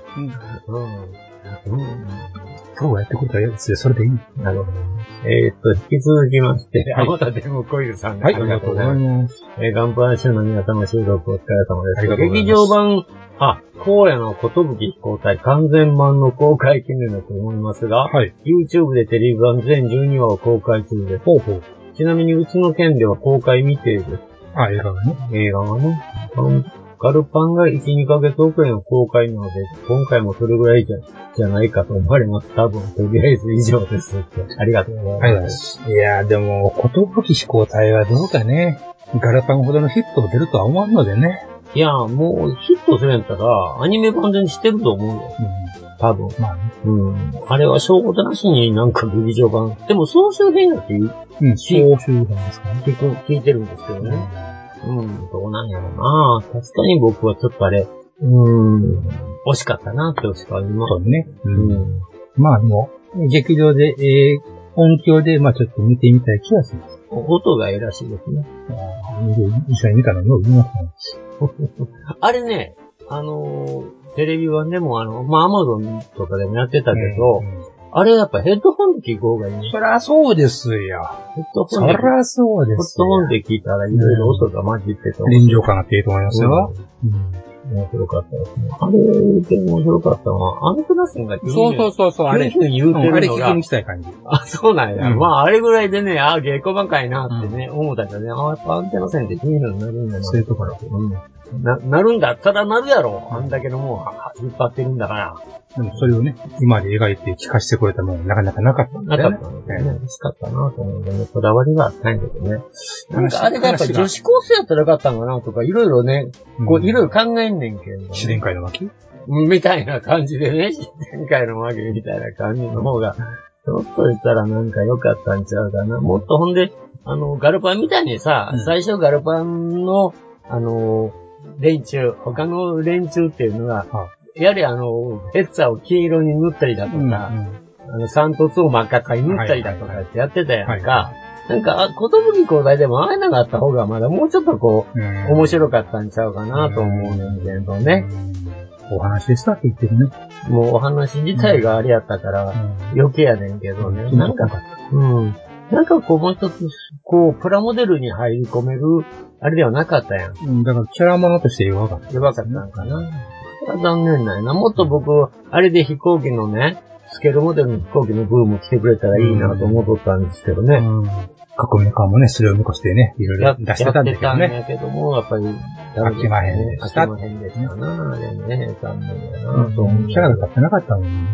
今日はやってくれたら嫌ですよ。それでいい。 なるほど。引き続きまして、またデモコイルさんです。 はい、ありがとうございます。 ガンプラシュの皆様収録お疲れ様です。 ありがとうございます。 劇場版、荒野の寿飛行隊完全版の公開記念だと思いますが、YouTube でテレビ版全12話を公開中です。ちなみにうちの県では公開未定です。 映画がね。 映画がね。ガルパンが1、2ヶ月遅れの公開なので、今回もそれぐらいじゃないかと思われます。多分、とりあえず以上ですって。ありがとうございます。 いやー、でも、寿飛行隊はどうかね。ガルパンほどのヒットが出るとは思わんのでね。 いやー、もうヒットするんやったら、アニメ版でしてると思うよ。多分。あれは証拠なしになんか劇場版。でも総集編やっていう。 総集編ですかね。 聞いてるんですけどね。どうなんやろな。確かに僕はちょっとあれ、惜しかったなってしか言いますね。まあでも、劇場で、音響で、ちょっと見てみたい気がします。 音がいいらしいですね。 一緒に見たのよ、言いますね。 あれね、テレビ版でもアマゾンとかでもやってたけど、あれやっぱヘッドホンで聞く方がいいね。 そりゃそうですよ。そりゃそうですよ。 ヘッドホンで聞いたらいろいろ音が混じってた。 臨場感があっていいと思いますよ。 面白かったですね。あれで面白かったのは、アンクナスンがそう、あれ。 言うてるのが。 あれ聞きに来たい感じ。 そうなんや。あれぐらいでね、稽古ばかいなってね、思ったけどね、やっぱアンテナ線って気になるんだな。 そういうところ。 なるんだったらなるやろ。あんだけのもう引っ張ってるんだから。 でもそれをね、今まで描いて聞かせてくれたものなかなかなかったんだよね。 なかったのでね。欲しかったなと思うんでね、こだわりがあったんだけどね。なんかあれがやっぱ女子高生やったらよかったんかなとか、いろいろね、いろいろ考えんねんけど、ね。 自然界の巻みたいな感じでね、自然界の巻みたいな感じの方が、ちょっと言ったらなんか良かったんちゃうかな。もっとほんで、ガルパンみたいにさ、最初ガルパンの、連中、他の連中っていうのが、やはりヘッツァーを黄色に塗ったりだとか、三凸を真っ赤っかに塗ったりだとかってやってたやんか。なんか、寿飛行隊でもああいうのがあった方がまだもうちょっと面白かったんちゃうかなと思うねんけどね。 お話でしたって言ってるね。 もうお話自体があれやったから、余計やねんけどね。なんか、もう一つ、プラモデルに入り込める、あれではなかったやん。 だから、キャラものとして弱かった。 弱かったんかな。残念だよな。もっと僕、あれで飛行機のね、スケールモデルの飛行機のブーム来てくれたらいいなと思っとったんですけどね。 革命感もね、それを見越してね、いろいろ出してたんだけどね。 やってたんやけども、やっぱり、 飽きまへんでした。 飽きまへんでしたな。あれね、残念やな。 キャラが立ってなかったもんね。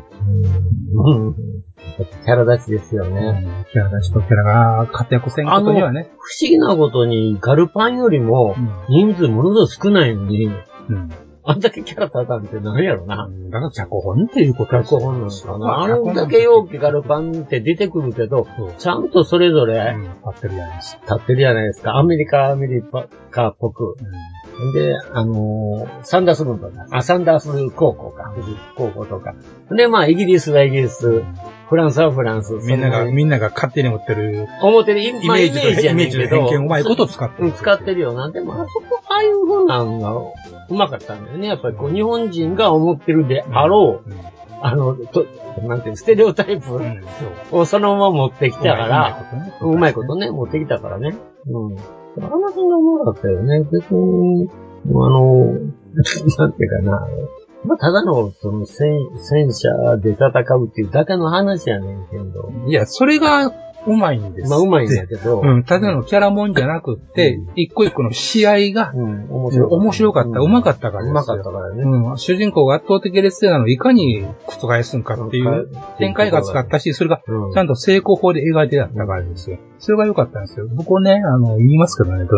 キャラ立ちですよね。 キャラ立ちとキャラが活躍せんことにはね。 不思議なことに、ガルパンよりも、人数ものすごく少ないのに、あんだけキャラ立たんって何やろな。 だから脚本っていうこと脚本なのかな。あんだけ容器ガルパンって出てくるけど、ちゃんとそれぞれ、 立ってるじゃないですか。 立ってるじゃないですか。アメリカっぽく。で、サンダース軍とか、サンダース高校とか。で、イギリスはイギリス、フランスはフランス。 みんなが勝手に持ってる。 イメージで偏見をうまいこと使ってる。 使ってるよな。でも、ああいう風なのがうまかったんだよね。やっぱり日本人が思ってるであろう、なんていう、ステレオタイプをそのまま持ってきたから、うまいことね、持ってきたからね。あの辺がうまかったよね。別に、なんていうかな。ただの、戦車で戦うっていうだけの話やねんけど。 いや、それが、うまいんです。 うまいんだけど。 ただのキャラもんじゃなくって、一個一個の試合が、面白かった、うまかったからですよ。 うまかったからね。 主人公が圧倒的劣勢なのをいかに覆すんかっていう展開が使ったし、それがちゃんと成功法で描いてあったからですよ。それが良かったんですよ。僕ね、言いますけどね、どんどん。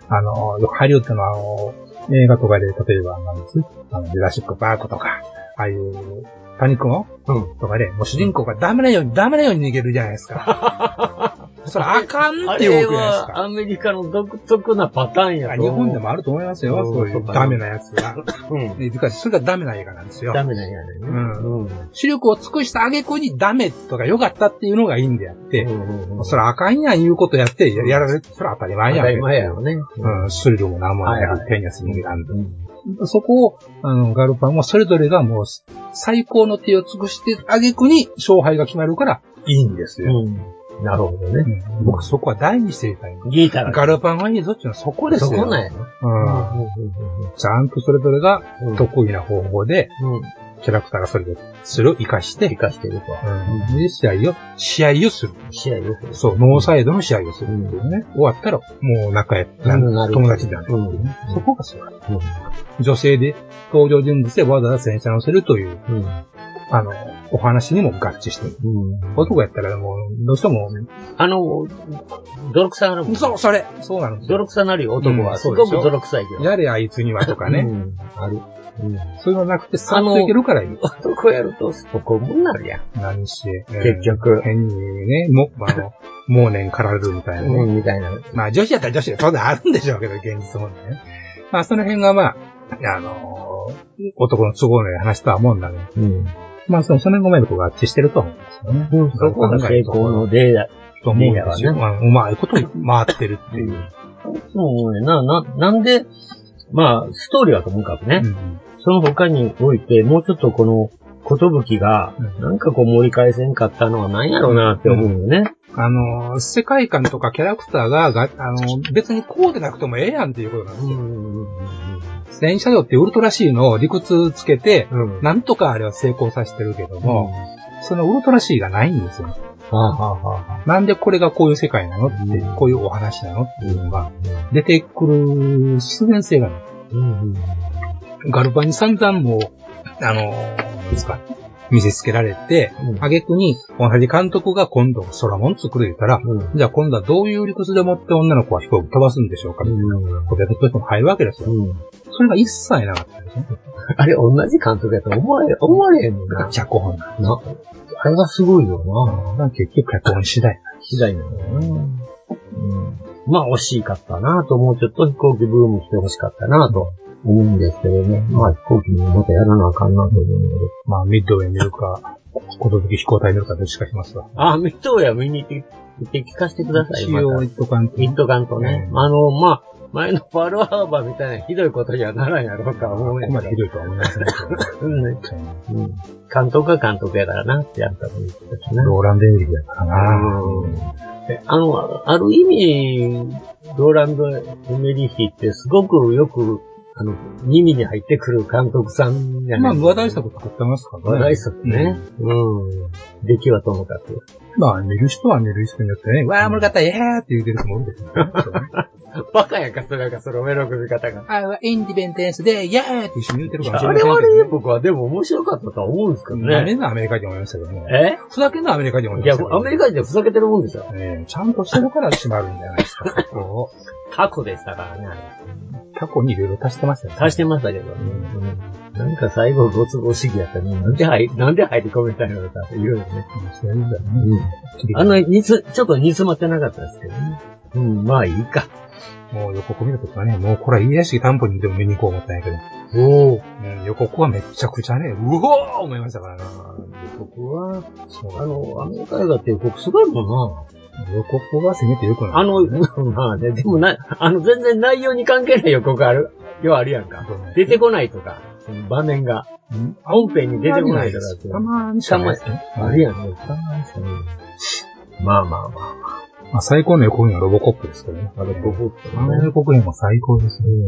よくハリウッドの映画とかで、例えば、ジュラシックパークとか、ああいうパニックのとかで、もう主人公がダメなように逃げるじゃないですか。それあかんっていうわけじゃないですか。 アメリカの独特なパターンやと。 日本でもあると思いますよ、そういうダメなやつが。それがダメな映画なんですよ。 ダメな映画ね。 視力を尽くした挙句にダメとか良かったっていうのがいいんであって、それあかんやんいうことやって、やられる、それは当たり前やん。 当たり前やろね。 スリルも何もない。手に汗握らんと。そこを、ガルパンはそれぞれがもう最高の手を尽くして挙句に勝敗が決まるからいいんですよ。 なるほどね。 僕そこは大にしていたい。 ギターガルパンがいいぞっていうのはそこですよ。 そこなんやね。 ちゃんとそれぞれが得意な方法で、キャラクターがそれで、それを活かしてると。で、試合をする。そう、ノーサイドの試合をするっていうね。終わったら、もう仲良く友達だね。そこがそうだ。女性で、登場人物でわざわざ戦車乗せるという、お話にも合致してる。男やったらもう、どうしても、 泥臭なるもん。 そうなの。 泥臭なるよ、男は。すごく泥臭いけど。 やれあいつにはとかね。 ある。 そういうのなくて、さっといけるからいい。 男やると、そこもなるやん。 何して。 結局。 変にね、猛年かられるみたいなね。 みたいな。 まあ、女子やったら女子で当然あるんでしょうけど、現実もね。まあ、その辺がまあ、男の都合のいい話とは思うんだけど。まあ、その辺ごめんの子が合致してると思うんですよね。 そこが成功の例だ。 と思うんですよ。うまいこと回ってるっていう。 そうね。なんで、まあ、ストーリーはともかくね。その他において、もうちょっとこの、ことぶきが、なんかこう盛り返せんかったのは何やろうなって思うよね。 世界観とかキャラクターが、別にこうでなくてもええやんっていうことなんですよ。戦車両ってウルトラ C の理屈つけて、なんとかあれは成功させてるけども、そのウルトラ C がないんですよ。なんでこれがこういう世界なのって、こういうお話なのっていうのが、出てくる必然性がない。ガルパンに散々もう、ですか、見せつけられて、挙句に同じ監督が今度空門作る言ったら、じゃあ今度はどういう理屈でもって女の子は飛行機飛ばすんでしょうかみたいなことやってくる人も入るわけですよ。それが一切なかったですね。 あれ同じ監督やと思われへんのな。 脚本な。 あれがすごいよな。 結局脚本次第なのな。まあ惜しかったなと、もうちょっと飛行機ブームしてほしかったなと思うんですけどね。まあ飛行機にまたやらなあかんなと思うんで。 まあミッドウェイ見るか、ことぶき飛行隊見るかどっちかしますわ。 ミッドウェイは見に行って聞かせてください。 一応一斗缶とね。まあ、前のパールハーバーみたいなひどいことにはならんやろうか思うね。 ここまでひどいとは思いませんけど。 監督が監督やからなってやったと思ったしな。 ローランド・エミリーやからな。 ある意味、ローランド・エミリーってすごくよく、耳に入ってくる監督さんやね。 まあ、話題作作ってますからね。 話題作ね。出来はともかく。 まあ、見る人は見る人によってね、わー、もろかった、イエーって言うてる人もいるんですよね。 バカやんか、それが、その目の組み方が。 インディペンデンスで、イエーって一緒に言ってるかもしれない。あれはね、僕はでも面白かったとは思うんですけどね。 ダメなアメリカ人もいましたけどね。ふざけんなアメリカ人もいましたけど。 いや、アメリカ人はふざけてるもんですよ。 ちゃんとしてるから閉まるんじゃないですか。 タコでしたからね、あれ。 タコにいろいろ足してましたよね。 足してましたけどね。なんか最後ご都合主義やったね。なんで入り込めたのかっていうよね。 そういうんだね。 ちょっと煮詰まってなかったですけどね。まあいいか。 もう予告見たときはね、もうこれはいいらしい担保にでも見に行こう思ったんやけど。予告はめちゃくちゃね、うおー思いましたからな。 予告は、アメリカ映画って予告すごいもんな。 予告はせめてよくない。 まあね、でも全然内容に関係ない予告あるやんか。出てこないとか、場面が。本編に出てこないとか。 たまにしかないですね。 あるやんね。たまにしかない。まあ。 まあ最高の予告編はロボコップですけどね。ロボコップ。予告編も最高ですね。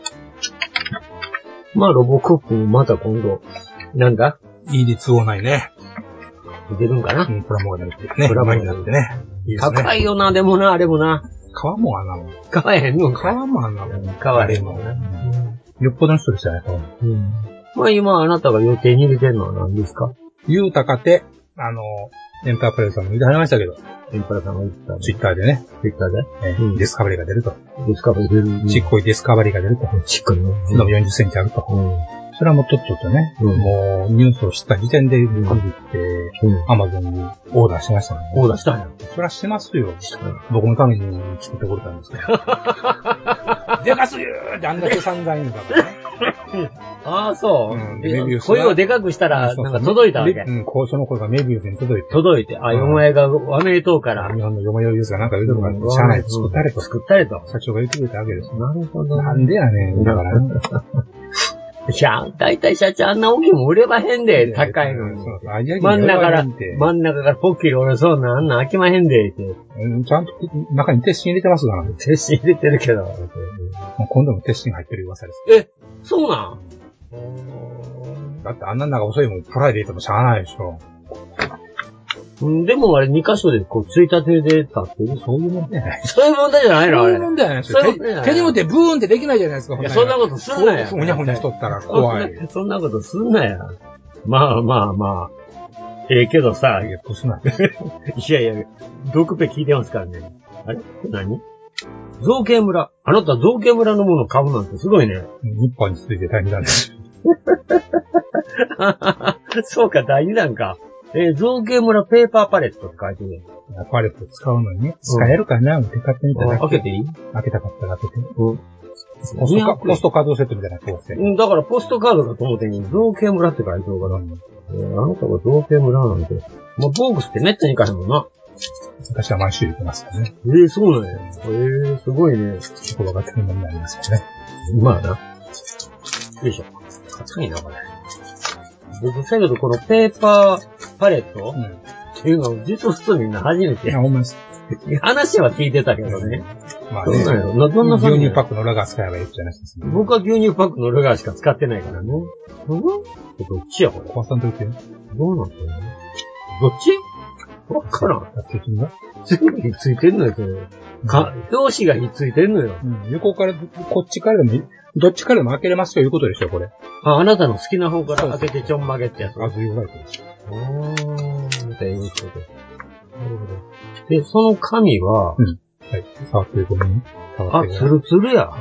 まあロボコップもまた今度、なんだいい率をないね。 出るんかなプラモが出るってね。プラモになってね。 高いよな、でもな、あれもな。 皮もあんなもん。 買えへんの皮もあんなもん。 買われんのな。 よっぽどの人でしたね、 まあ今あなたが予定に入れてるのは何ですか？ 豊かて、 エンタープライズさんも言ってはりましたけど。 エンパラさんが言った。 ツイッターでね。 ツイッターでディスカバリーが出ると。 ディスカバリー出る。 ちっこいディスカバリーが出ると。 ちっこいね。 伸び40センチあると。それはもうちょっとね、もうニュースを知った時点で限って、アマゾンにオーダーしましたね。 オーダーしたんや。 それはしてますよ。僕のために作ってくれたんですから。でかすぎるってあんだけ散々言うんだからね。 ああ、そう。声をでかくしたら、なんか届いたわけ。 その声がメビウスに届いて。 届いて。あ、よもやがアメリカから。 日本のよもやユースがなんか言うとこから、社内で作ったれと。 作ったれと。 社長が言ってくれたわけです。 なるほど。 なんでやねん。だからね。 いや、だいたい社長あんな大きいもん売れまへんで、高いのに。真ん中からポッキリ折れそうな、あんなん飽きまへんで、って。 ちゃんと中に鉄心入れてますからね。 鉄心入れてるけど。 もう今度も鉄心入ってる噂です。 え、そうなんだってあんな中遅いもんプライで入れてもしゃあないでしょ。 でもあれ2箇所でこう、ついたてで立ってるそういう問題ない。そういう問題じゃないのあれ。 そういう問題じゃないですよ。手に持ってブーンってできないじゃないですか。 いや、そんなことすんなや。 ふにゃふにゃしとったら怖い。 そんなことすんなや。まあ。けどさ、いや、こすな。いや、毒ペ聞いてますからね。あれ何造形村。あなた造形村のものを買うなんてすごいね。 日本について大変なんです。 そうか、第2弾か。造形村ペーパーパレットって書いてる。 パレット使うのにね。使えるかなって買ってみたら。 開けていい？ 開けたかったら開けて。ポストカードセットみたいな構成。 だからポストカードだと思ってに造形村って書いてるから。あなたが造形村なんて。もうボークスってめったに行かへんもんな。 私は毎週行ってますからね。 そうなんや。すごいね。 そこが手になりますよね。 まあな。よいしょ。硬いな、これ。僕、だけどこのペーパーパレットっていうのを実物みんな初めて。 ほんまです。 話は聞いてたけどね。 まあね。どんな牛乳パックの裏側使えばいいじゃないですか。 僕は牛乳パックの裏側しか使ってないからね。どっちやこれ。 壊さんといてよ。 どうなってんの？どっち？わからん。全部ひっついてんのよ、それ。表紙がひっついてんのよ。 横から、こっちからでも、どっちからでも開けれますよ、いうことでしょ、これ。 あなたの好きな方から開けてちょんまげってやつ。 そういうことです。 ということで。なるほど。で、その紙は、 はい、触ってるごめん。 ツルツルや。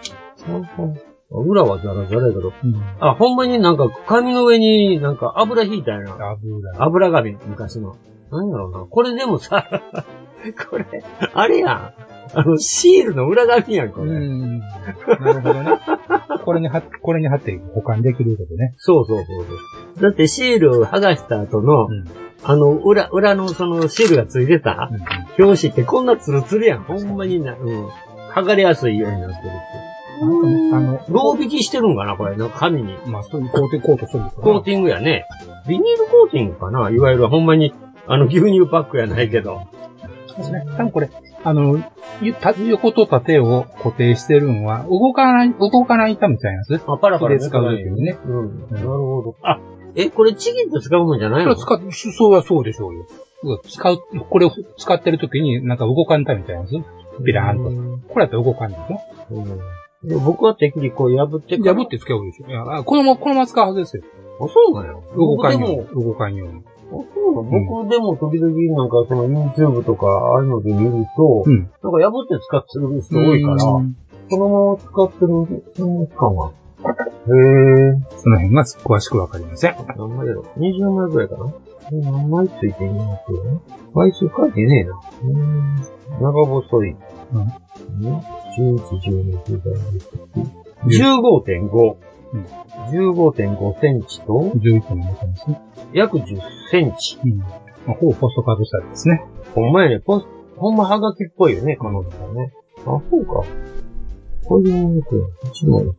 裏はザラザラやけど。ほんまになんか紙の上になんか油引いたやな。油紙、昔の。なんだろうな。これでもさ、これ、あれやん。シールの裏紙やん、これ。なるほどね。これに貼って保管できることね。 そう。だってシールを剥がした後の、裏のそのシールがついてた、表紙ってこんなツルツルやん。ほんまに剥がれやすいようになってるって。ロー引きしてるんかなこれ、紙に。 まあ、そういうコートするんですかコーティングやね。ビニールコーティングかないわゆるほんまに、牛乳パックやないけど。 そうですね。多分これ、横と縦を固定してるのは、動かないたみたいなやつ。 パラパラ使うときにね。 なるほど。これちぎって使うもんじゃないの？ そうでしょうよ。これを使ってるときになんか動かんたみたいなやつ。ビラーンと。これだったら動かんでしょ。僕は適宜こう破って使うでしょ。いや、このまま使うはずですよ。 そうなの？ 動かんように。 そうなの？僕でも時々なんかその YouTube とかああいうので見ると、なんか破って使ってる人多いから、そのまま使ってる人かな。 その辺が詳しくわかりません。 何枚やろ ?20 枚ぐらいかな？何枚ついていますよね。枚数書いてねえな。長細い。11、12、15.5。15.5 センチと、 11個の中ですね。 約10センチ。 ほぼポストカードスタイルですね。 ほんまやね。ほんまはがきっぽいよね、この中ね。そうか。こういうの1枚1。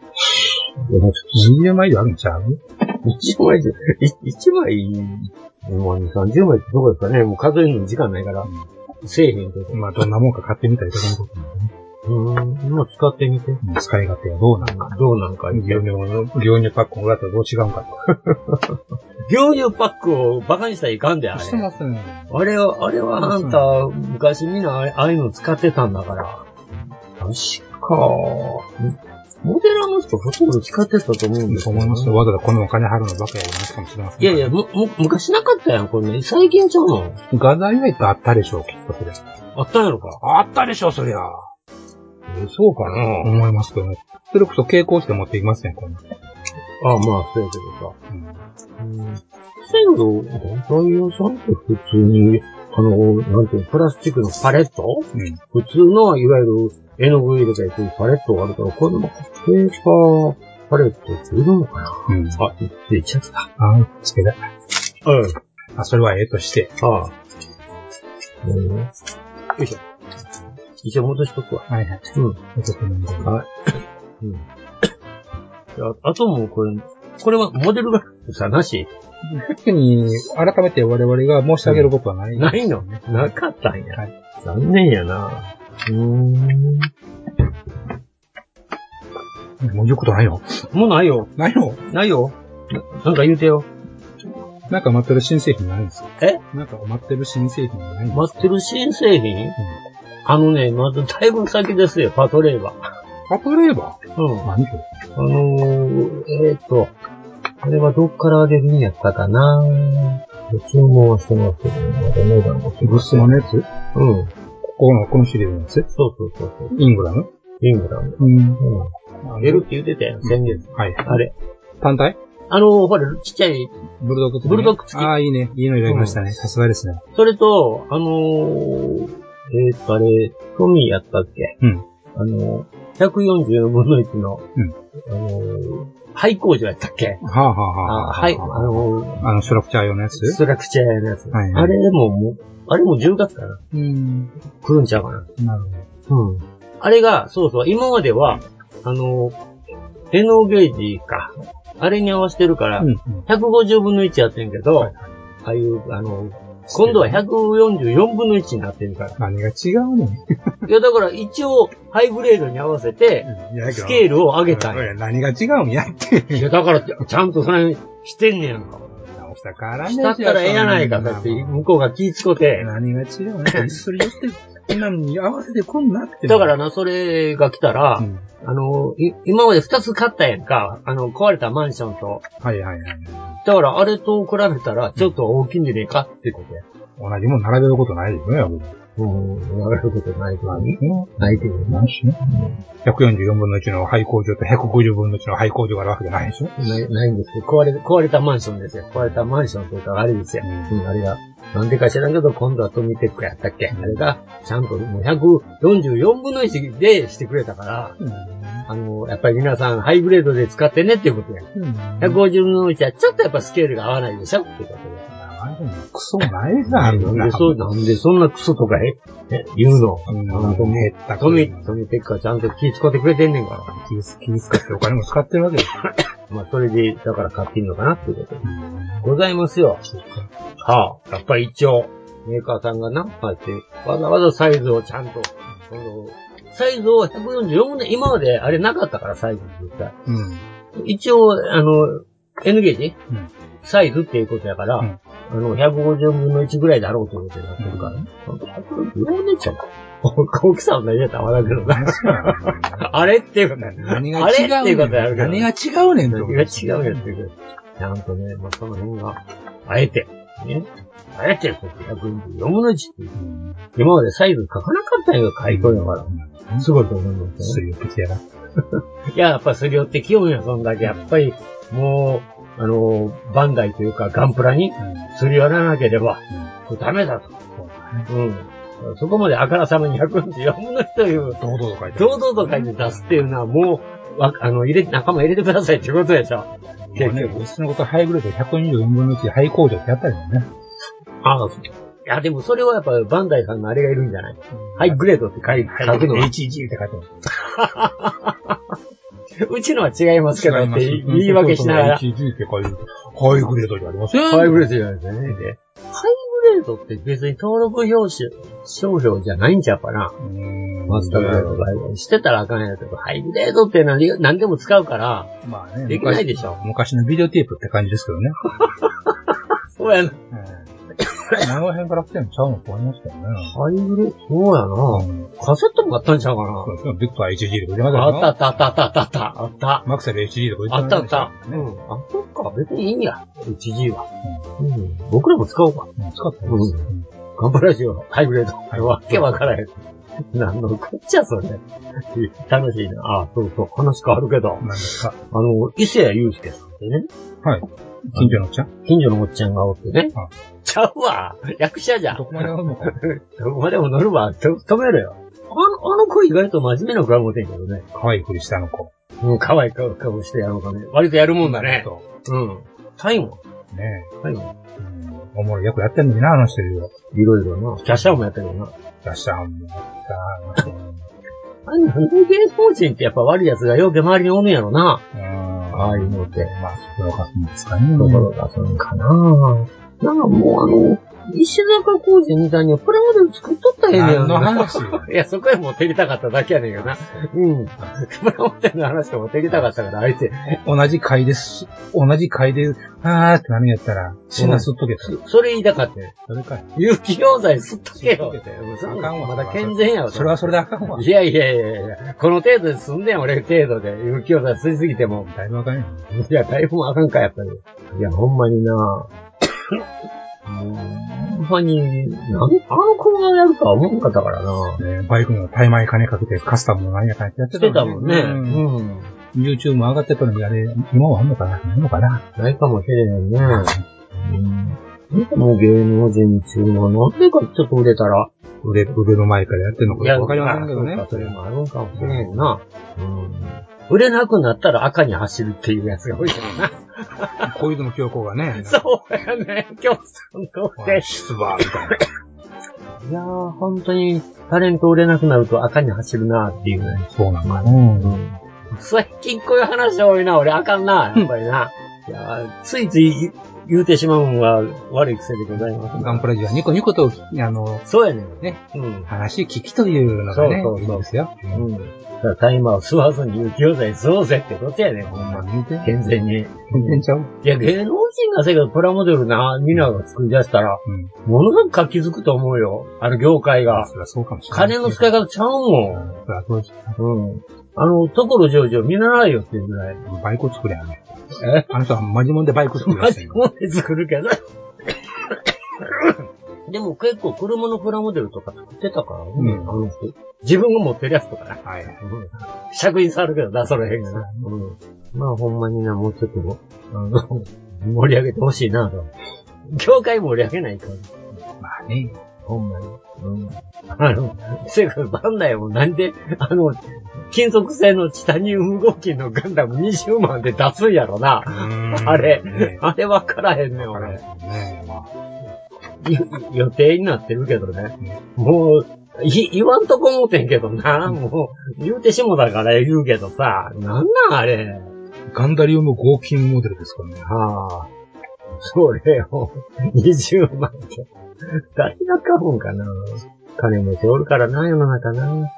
20枚以上あるんちゃう ?1 枚じゃ、1枚、もう2、30枚ってどこですかね。もう数えるのに時間ないから、せえへんけど。 まあ、どんなもんか買ってみたりとかのことなんでね。 今使ってみて。 使い勝手がどうなんか。牛乳パックの裏とどう違うんかと。 牛乳パックをバカにしたらいかんで、あれ。 してますね。 あれはあんた、昔みんなああいうの使ってたんだから。確か、 モデラーの人ほとんど使ってたと思うんですよ。 思いますよ。わざわざこのお金払うのばっかりやりますかもしれません。 いやいや、昔なかったやん、これね。最近ちゃうの。 画材はいっぱいあったでしょう、きっとそれ。 あったんやろか。 あったでしょ、そりゃ。 そうかな。 思いますけどね。それこそ傾向して持っていきますね、こんな。 ああ、まあ、そうやけどさ。鮮度、画材屋さんって普通に、なんていうの、プラスチックのパレット、普通の、いわゆる絵の具入れたやつにパレットがあるから、これもペーパーパレットっているのかな。あ、ついちゃった。 つけた。それはとして。 よいしょ。一応戻しとくわ。 はい。はい。 あともうこれはモデルがさ、なし？ 特に、改めて我々が申し上げることはない。 ないのね。なかったんや。残念やな。 もう言うことないよ。 もうないよ。 ないよ。 ないよ。なんか言うてよ。 なんか待ってる新製品ないんですか？なんか待ってる新製品ないんですか？ 待ってる新製品？まずだいぶ先ですよ、パトレーバー。 パトレーバー？何それ？あれはどっから出るんやったかな？注文してますけど、まだ値段もグッスマのやつ？このシリーズのやつ？ そう。 イングラム。 出るって言ってたよ、先月。 はい。 あれ。 単体？ ほら、ちっちゃい。 ブルドッグ付き。 ブルドッグ付き。 ああ、いいね。いいのいただきましたね。さすがですね。 それと、あれ、トミーやったっけ？144分の1の、廃工場やったっけ？はい。 ストラクチャー用のやつ？ ストラクチャー用のやつ。あれも10月かな。来るんちゃうかな。 なるほど。 あれが、そう、今までは、エノゲージか。あれに合わせてるから、150分の1やってんけど、ああいう、今度は144分の1になってるから。 何が違うねん。 いや、だから一応、ハイグレードに合わせて、スケールを上げたんや。 何が違うんやって。 いや、だから、ちゃんとそれしてんねやんか。 だからしたったらええやないか、だって、向こうが気ぃつこて。 何が違うねん。それ言って、こんなのに合わせてこんなって。 だからな、それが来たら、今まで2つ買ったやんか。壊れたマンションと。だから、あれと比べたら、ちょっと大きいんじゃねえかってことや。 同じもん並べることないですね、 並べることないとないけどな。 144分の1の廃工場と150分の1の廃工場があるわけじゃないでしょ？ ないんですよ。壊れたマンションですよ。壊れたマンションというか、あれですよ。あれが。なんでか知らんけど、今度はトミテックやったっけ？あれが、ちゃんともう144分の1でしてくれたから、やっぱり皆さんハイグレードで使ってねっていうことや。150分の1はちょっとやっぱスケールが合わないでしょっていうことで。 クソもないじゃん。 なんでそんなクソとか言うの？トミテックはちゃんと気使ってくれてんねんから。 気使ってお金も使ってるわけですよ。 まあそれで、だから買っていいのかなっていうことで。ございますよ。やっぱり一応、メーカーさんがな、こうやって、わざわざサイズをちゃんと、サイズを144分の今まであれなかったから、サイズ絶対。一応、N ゲージサイズっていうことやから、150分の1ぐらいだろうということになってるからね。144分の1やんか。大きさは何やったらわからんけどな。あれっていうことや。 何が違うねん。 あれっていうことやるけど。 何が違うねん。 何が違うねんっていうこと。ちゃんとね、その辺が、あえて、144分の1っていう。今までサイズ書かなかったんよ、回答やから。すごいと思いますすり寄ってきてやら。 いや、やっぱすり寄ってきようんや、そんだけ。やっぱり、もう、バンダイというかガンプラにすり寄らなければ、ダメだと。そこまであからさまに144分の1という、堂々と書いて出すっていうのは、もう、仲間入れてくださいっていうことでしょ。 結局。そのことハイグレード124分の1廃工場ってやったりだよね。 いや、でもそれはやっぱバンダイさんのあれがいるんじゃない？ハイグレードって書くのは。 HG って書いてある。うちのは違いますけどって言い訳しながら。 HG って書いてハイグレードじゃありません？ ハイグレードじゃないですよね。ハイグレードって別に登録商標じゃないんちゃうかな。マスターグレードがしてたらあかんやけど、ハイグレードって何でも使うから、 まあね、 できないでしょ。 昔のビデオテープって感じですけどね。 そうやな。 長編から来てんのちゃうのと思いますけどね。 ハイグレ、そうやな、カセットもあったんちゃうかな。 そうですね。ビクター HG とか言ってましたよ。あった。 マクセル HG とか言ってました。 あった。そっか、別にいいんや。HG は。僕らも使おうか。 使ってます。 ガンプラジオ、ハイグレード。わけわからへん。なんのこっちゃ、それ。楽しいな。そう、話変わるけど。 何ですか？ 伊勢谷友介さんってね。 はい。近所のおっちゃん？ 近所のおっちゃんがおってね。ちゃうわ。役者じゃん。 どこまで乗るのか。 どこまでも乗るわ。止めろよ。あの子意外と真面目な子は思ってんけどね。 可愛いふりしたあの子。 可愛い顔してやろうかね。割とやるもんだね。最後。 ねえ。最後。 おもろい役やってんのにな、あの人いろいろな。キャッシャーもやったけどな。 キャッシャーもやった。 なんで芸能人ってやっぱ悪い奴がよく周りにおんねやろな。ああいうのって。 まあ、それを貸すんですかね。 それを貸すんかな。なんかもう石坂浩二みたいにプラモデル作っとったらええねん。 何の話？ いや、そこへ持ってきたかっただけやねんけどな。プラモデルの話と持ってきたかったから、相手。 同じ回で、あーって何やったら、シナ吸っとけと。 それ言いたかったよ。 それかい。 有機溶剤吸っとけよって。 あかんわ。 まだ健全やわ。 それはそれであかんわ。 いや。この程度で済んでん、俺程度で。有機溶剤吸いすぎても。 だいぶあかんよ。 いや、だいぶあかんか、やっぱり。いや、ほんまになほんまに、あの子がやるとは思わなかったからな。 バイクのタイマー金かけてカスタムの何やかんやってたもんね。 YouTube も上がってたのにあれ、今はあんのかな？ ないかもしれないね。もう芸能人中のなんでかちょっと売れたら、 腕の前からやってんのかわかりませんけどね。 それもあるんかもしれんな。売れなくなったら赤に走るっていうやつが多いけどな。 小泉京子がね。 そうやね。京さんとで。 出馬みたいな。 いやー、本当にタレント売れなくなると赤に走るなっていうね。 そうなんかね。 最近こういう話多いな。俺あかんな。やっぱりな。いやー、ついつい言うてしまうんは悪い癖でございます。 ガンプラジオはニコニコと、 そうやねん。 ね。話聞きというのがね、いいんですよ。 タイマーを吸わずに有機溶剤吸おうぜってことやねん、ほんまに。健全に。 健全ちゃう？ いや、芸能人がせやけどプラモデルな、みんなが作り出したら、ものすごく活気づくと思うよ。業界が。 そりゃそうかもしれない。 金の使い方ちゃうもん。 そりゃそうです。 所ジョージを見習いよっていうぐらい。 バイク作りゃね。あの人はマジモンでバイク作るマジモンで作るけど。でも結構車のプラモデルとか作ってたからね、あの人。自分が持ってるやつとかね。はい。尺に触るけどな、その辺がな。まあほんまにな、もうちょっと、盛り上げてほしいなと。業界盛り上げないから。 まあね。 ほんまに。せやからバンダイもなんで、金属製のチタニウム合金のガンダム20万で出すんやろな。あれわからへんねん、俺。予定になってるけどね。もう、言わんとこ思ってんけどな。もう、言うてしもだから言うけどさ。なんあれ。 ガンダリウム合金モデルですからね。 それを、20万って。誰が買うんかな。金持ちおるからな、世の中な。 ニ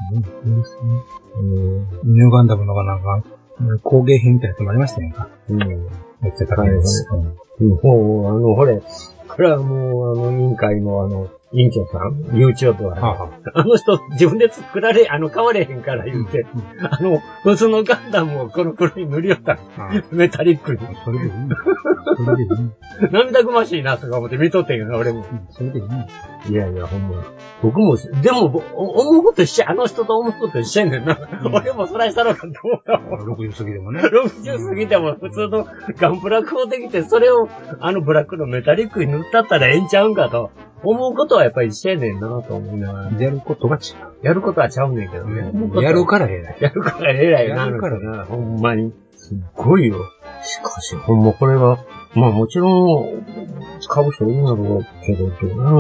ューガンダムのがなんか、工芸品みたいなやつもありましたよね。めっちゃ高いです。 もう、ほれ、これはもう、委員会の、委員長さん ?YouTube は、あの人、自分で作られ、買われへんから言って、普通のガンダムをこの黒に塗り寄った。メタリックに。 それでいい。それでいい。 涙ぐましいな、とか思って見とってんけど、俺も。 それでいい。 いやいや、ほんま。僕も、でも、思うこと一緒、あの人と思うこと一緒やねんな。俺もそらしたのかと思ったもん。 60過ぎでもね。 60過ぎても普通のガンプラ買うてきて、それを、ブラックのメタリックに塗ったったらええんちゃうんかと。思うことはやっぱり一緒やねんなと思いながら。 やることが違う。 やることはちゃうねんけどね。 やるから偉い。 やるから偉いな。やるからな。ほんまに。すっごいよ。しかし、ほんまこれが、まあもちろん、買う人いるんだろうけど、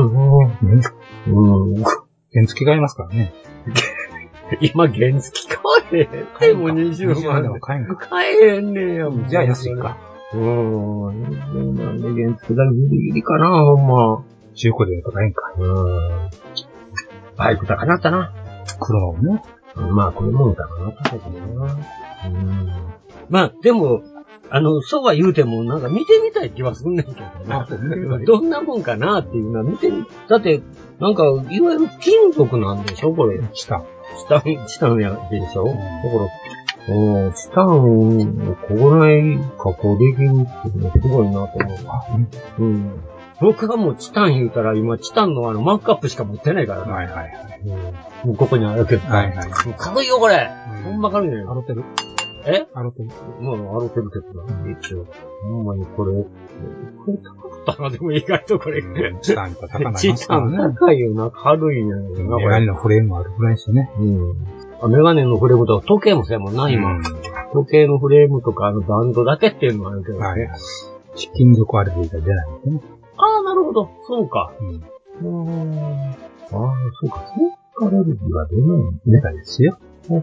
原付買いますからね。 今原付買わへん。でも20万でも買えへんねんや。 じゃあ安いか。 なんで原付がギリギリかな、ほんま。 中古で高いんか。 バイク高なったな。 車もね。 まあ、これも高なったけどな。まあ、でも、 そうは言うても、なんか見てみたい気はすんねんけどな。どんなもんかなっていうのは見てみ、だって、なんか、いわゆる金属なんでしょこれ。チタンやでしょだから、チタンをここない加工できるっていうのすごいなと思う。僕はもうチタン言うたら、今チタンのマークアップしか持ってないからね。はいはいはい。もうここにあるけど。はいはい。軽いよ、これ。ほんま軽いね。洗ってる？洗ってる？もう洗ってるけどな、一応。ほんまにこれ高かったな、でも意外とこれ。チタンと高いますからね。チタン高いよな、軽いね。メガネのフレームあるぐらいですよね。 メガネのフレームとか時計もそうやもんな、今。時計のフレームとかバンドだけっていうのもあるけどね。 金属アレルギーが出ないんですね。 なるほど。そうか。そうか。金属アレルギーが出ないみたいですよ。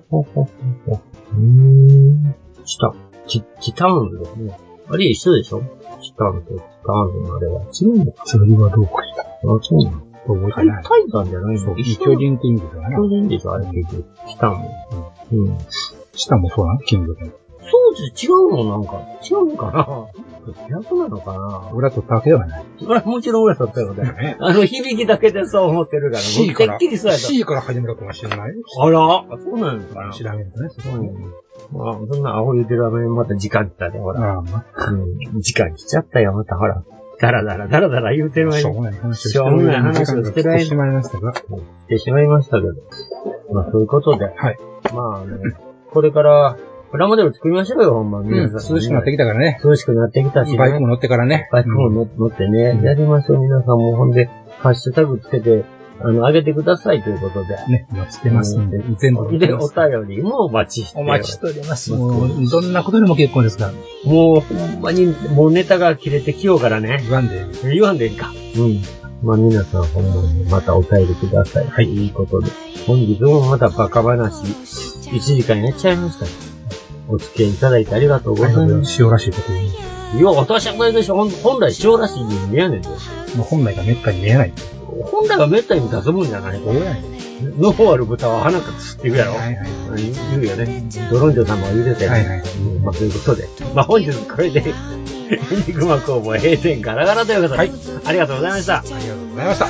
チタンですね。あれ一緒でしょ？チタンとチタンのあれは違うのか。 それはどうかした。 そうなの？タイタンじゃないの？ 巨人って意味ですよね。 巨人でしょあれ結局。チタン。 チタンもそうなの？金属の。 そうです。違うのなんか。違うのかな？逆なのかな？ 裏取ったわけではない。 もちろん裏取ったよね。響きだけでそう思ってるから。 C から。 てっきりそうやった。 C から始めたかもしれない。 あら、そうなのかな？ 調べるとね。 そんなアホ言うてる場面また時間来たで、ほら。時間来ちゃったよ、またほら。だらだら言うてる間に。 しょうもない話をしてる間に。 してしまいましたが。 してしまいましたけど。そういうことで。はい。これから、プラモデル作りましょうよ、ほんま。 涼しくなってきたからね。 涼しくなってきたしね。 バイクも乗ってからね。 バイクも乗ってね。やりましょう、皆さんも。ほんで、ハッシュタグつけて、上げてくださいということで。 ね、待ってますんで。全部。 で、お便りもお待ちしてお待ちしております。もう、どんなことでも結構ですから。 もう、ほんまに、もうネタが切れてきようからね。 言わんでいいか。皆さんほんまにまたお便りください。はい。いいことで。本日もまたバカ話、1時間やっちゃいました。お付き合いいただいてありがとうございます。 塩らしいこと言う。 いや、私はこれでしょ。本来塩らしいに見えねえんだよ。 本来がめったに見えない。 本来はめったに出すもんじゃないと。の方ある豚は鼻かつって言うやろ。言うよね。ドロンジョ様は言うてたよね。ということで。本日これで、エニグマ工房閉店ガラガラということで。はい。ありがとうございました。 ありがとうございました。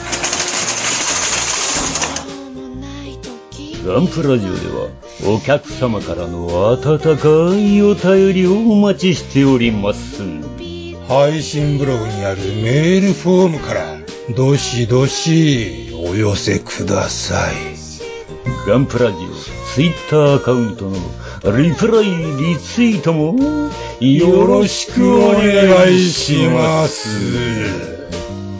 ガンプラジオではお客様からの温かいお便りをお待ちしております。 配信ブログにあるメールフォームからどしどしお寄せください。 ガンプラジオツイッターアカウントのリプライリツイートもよろしくお願いします。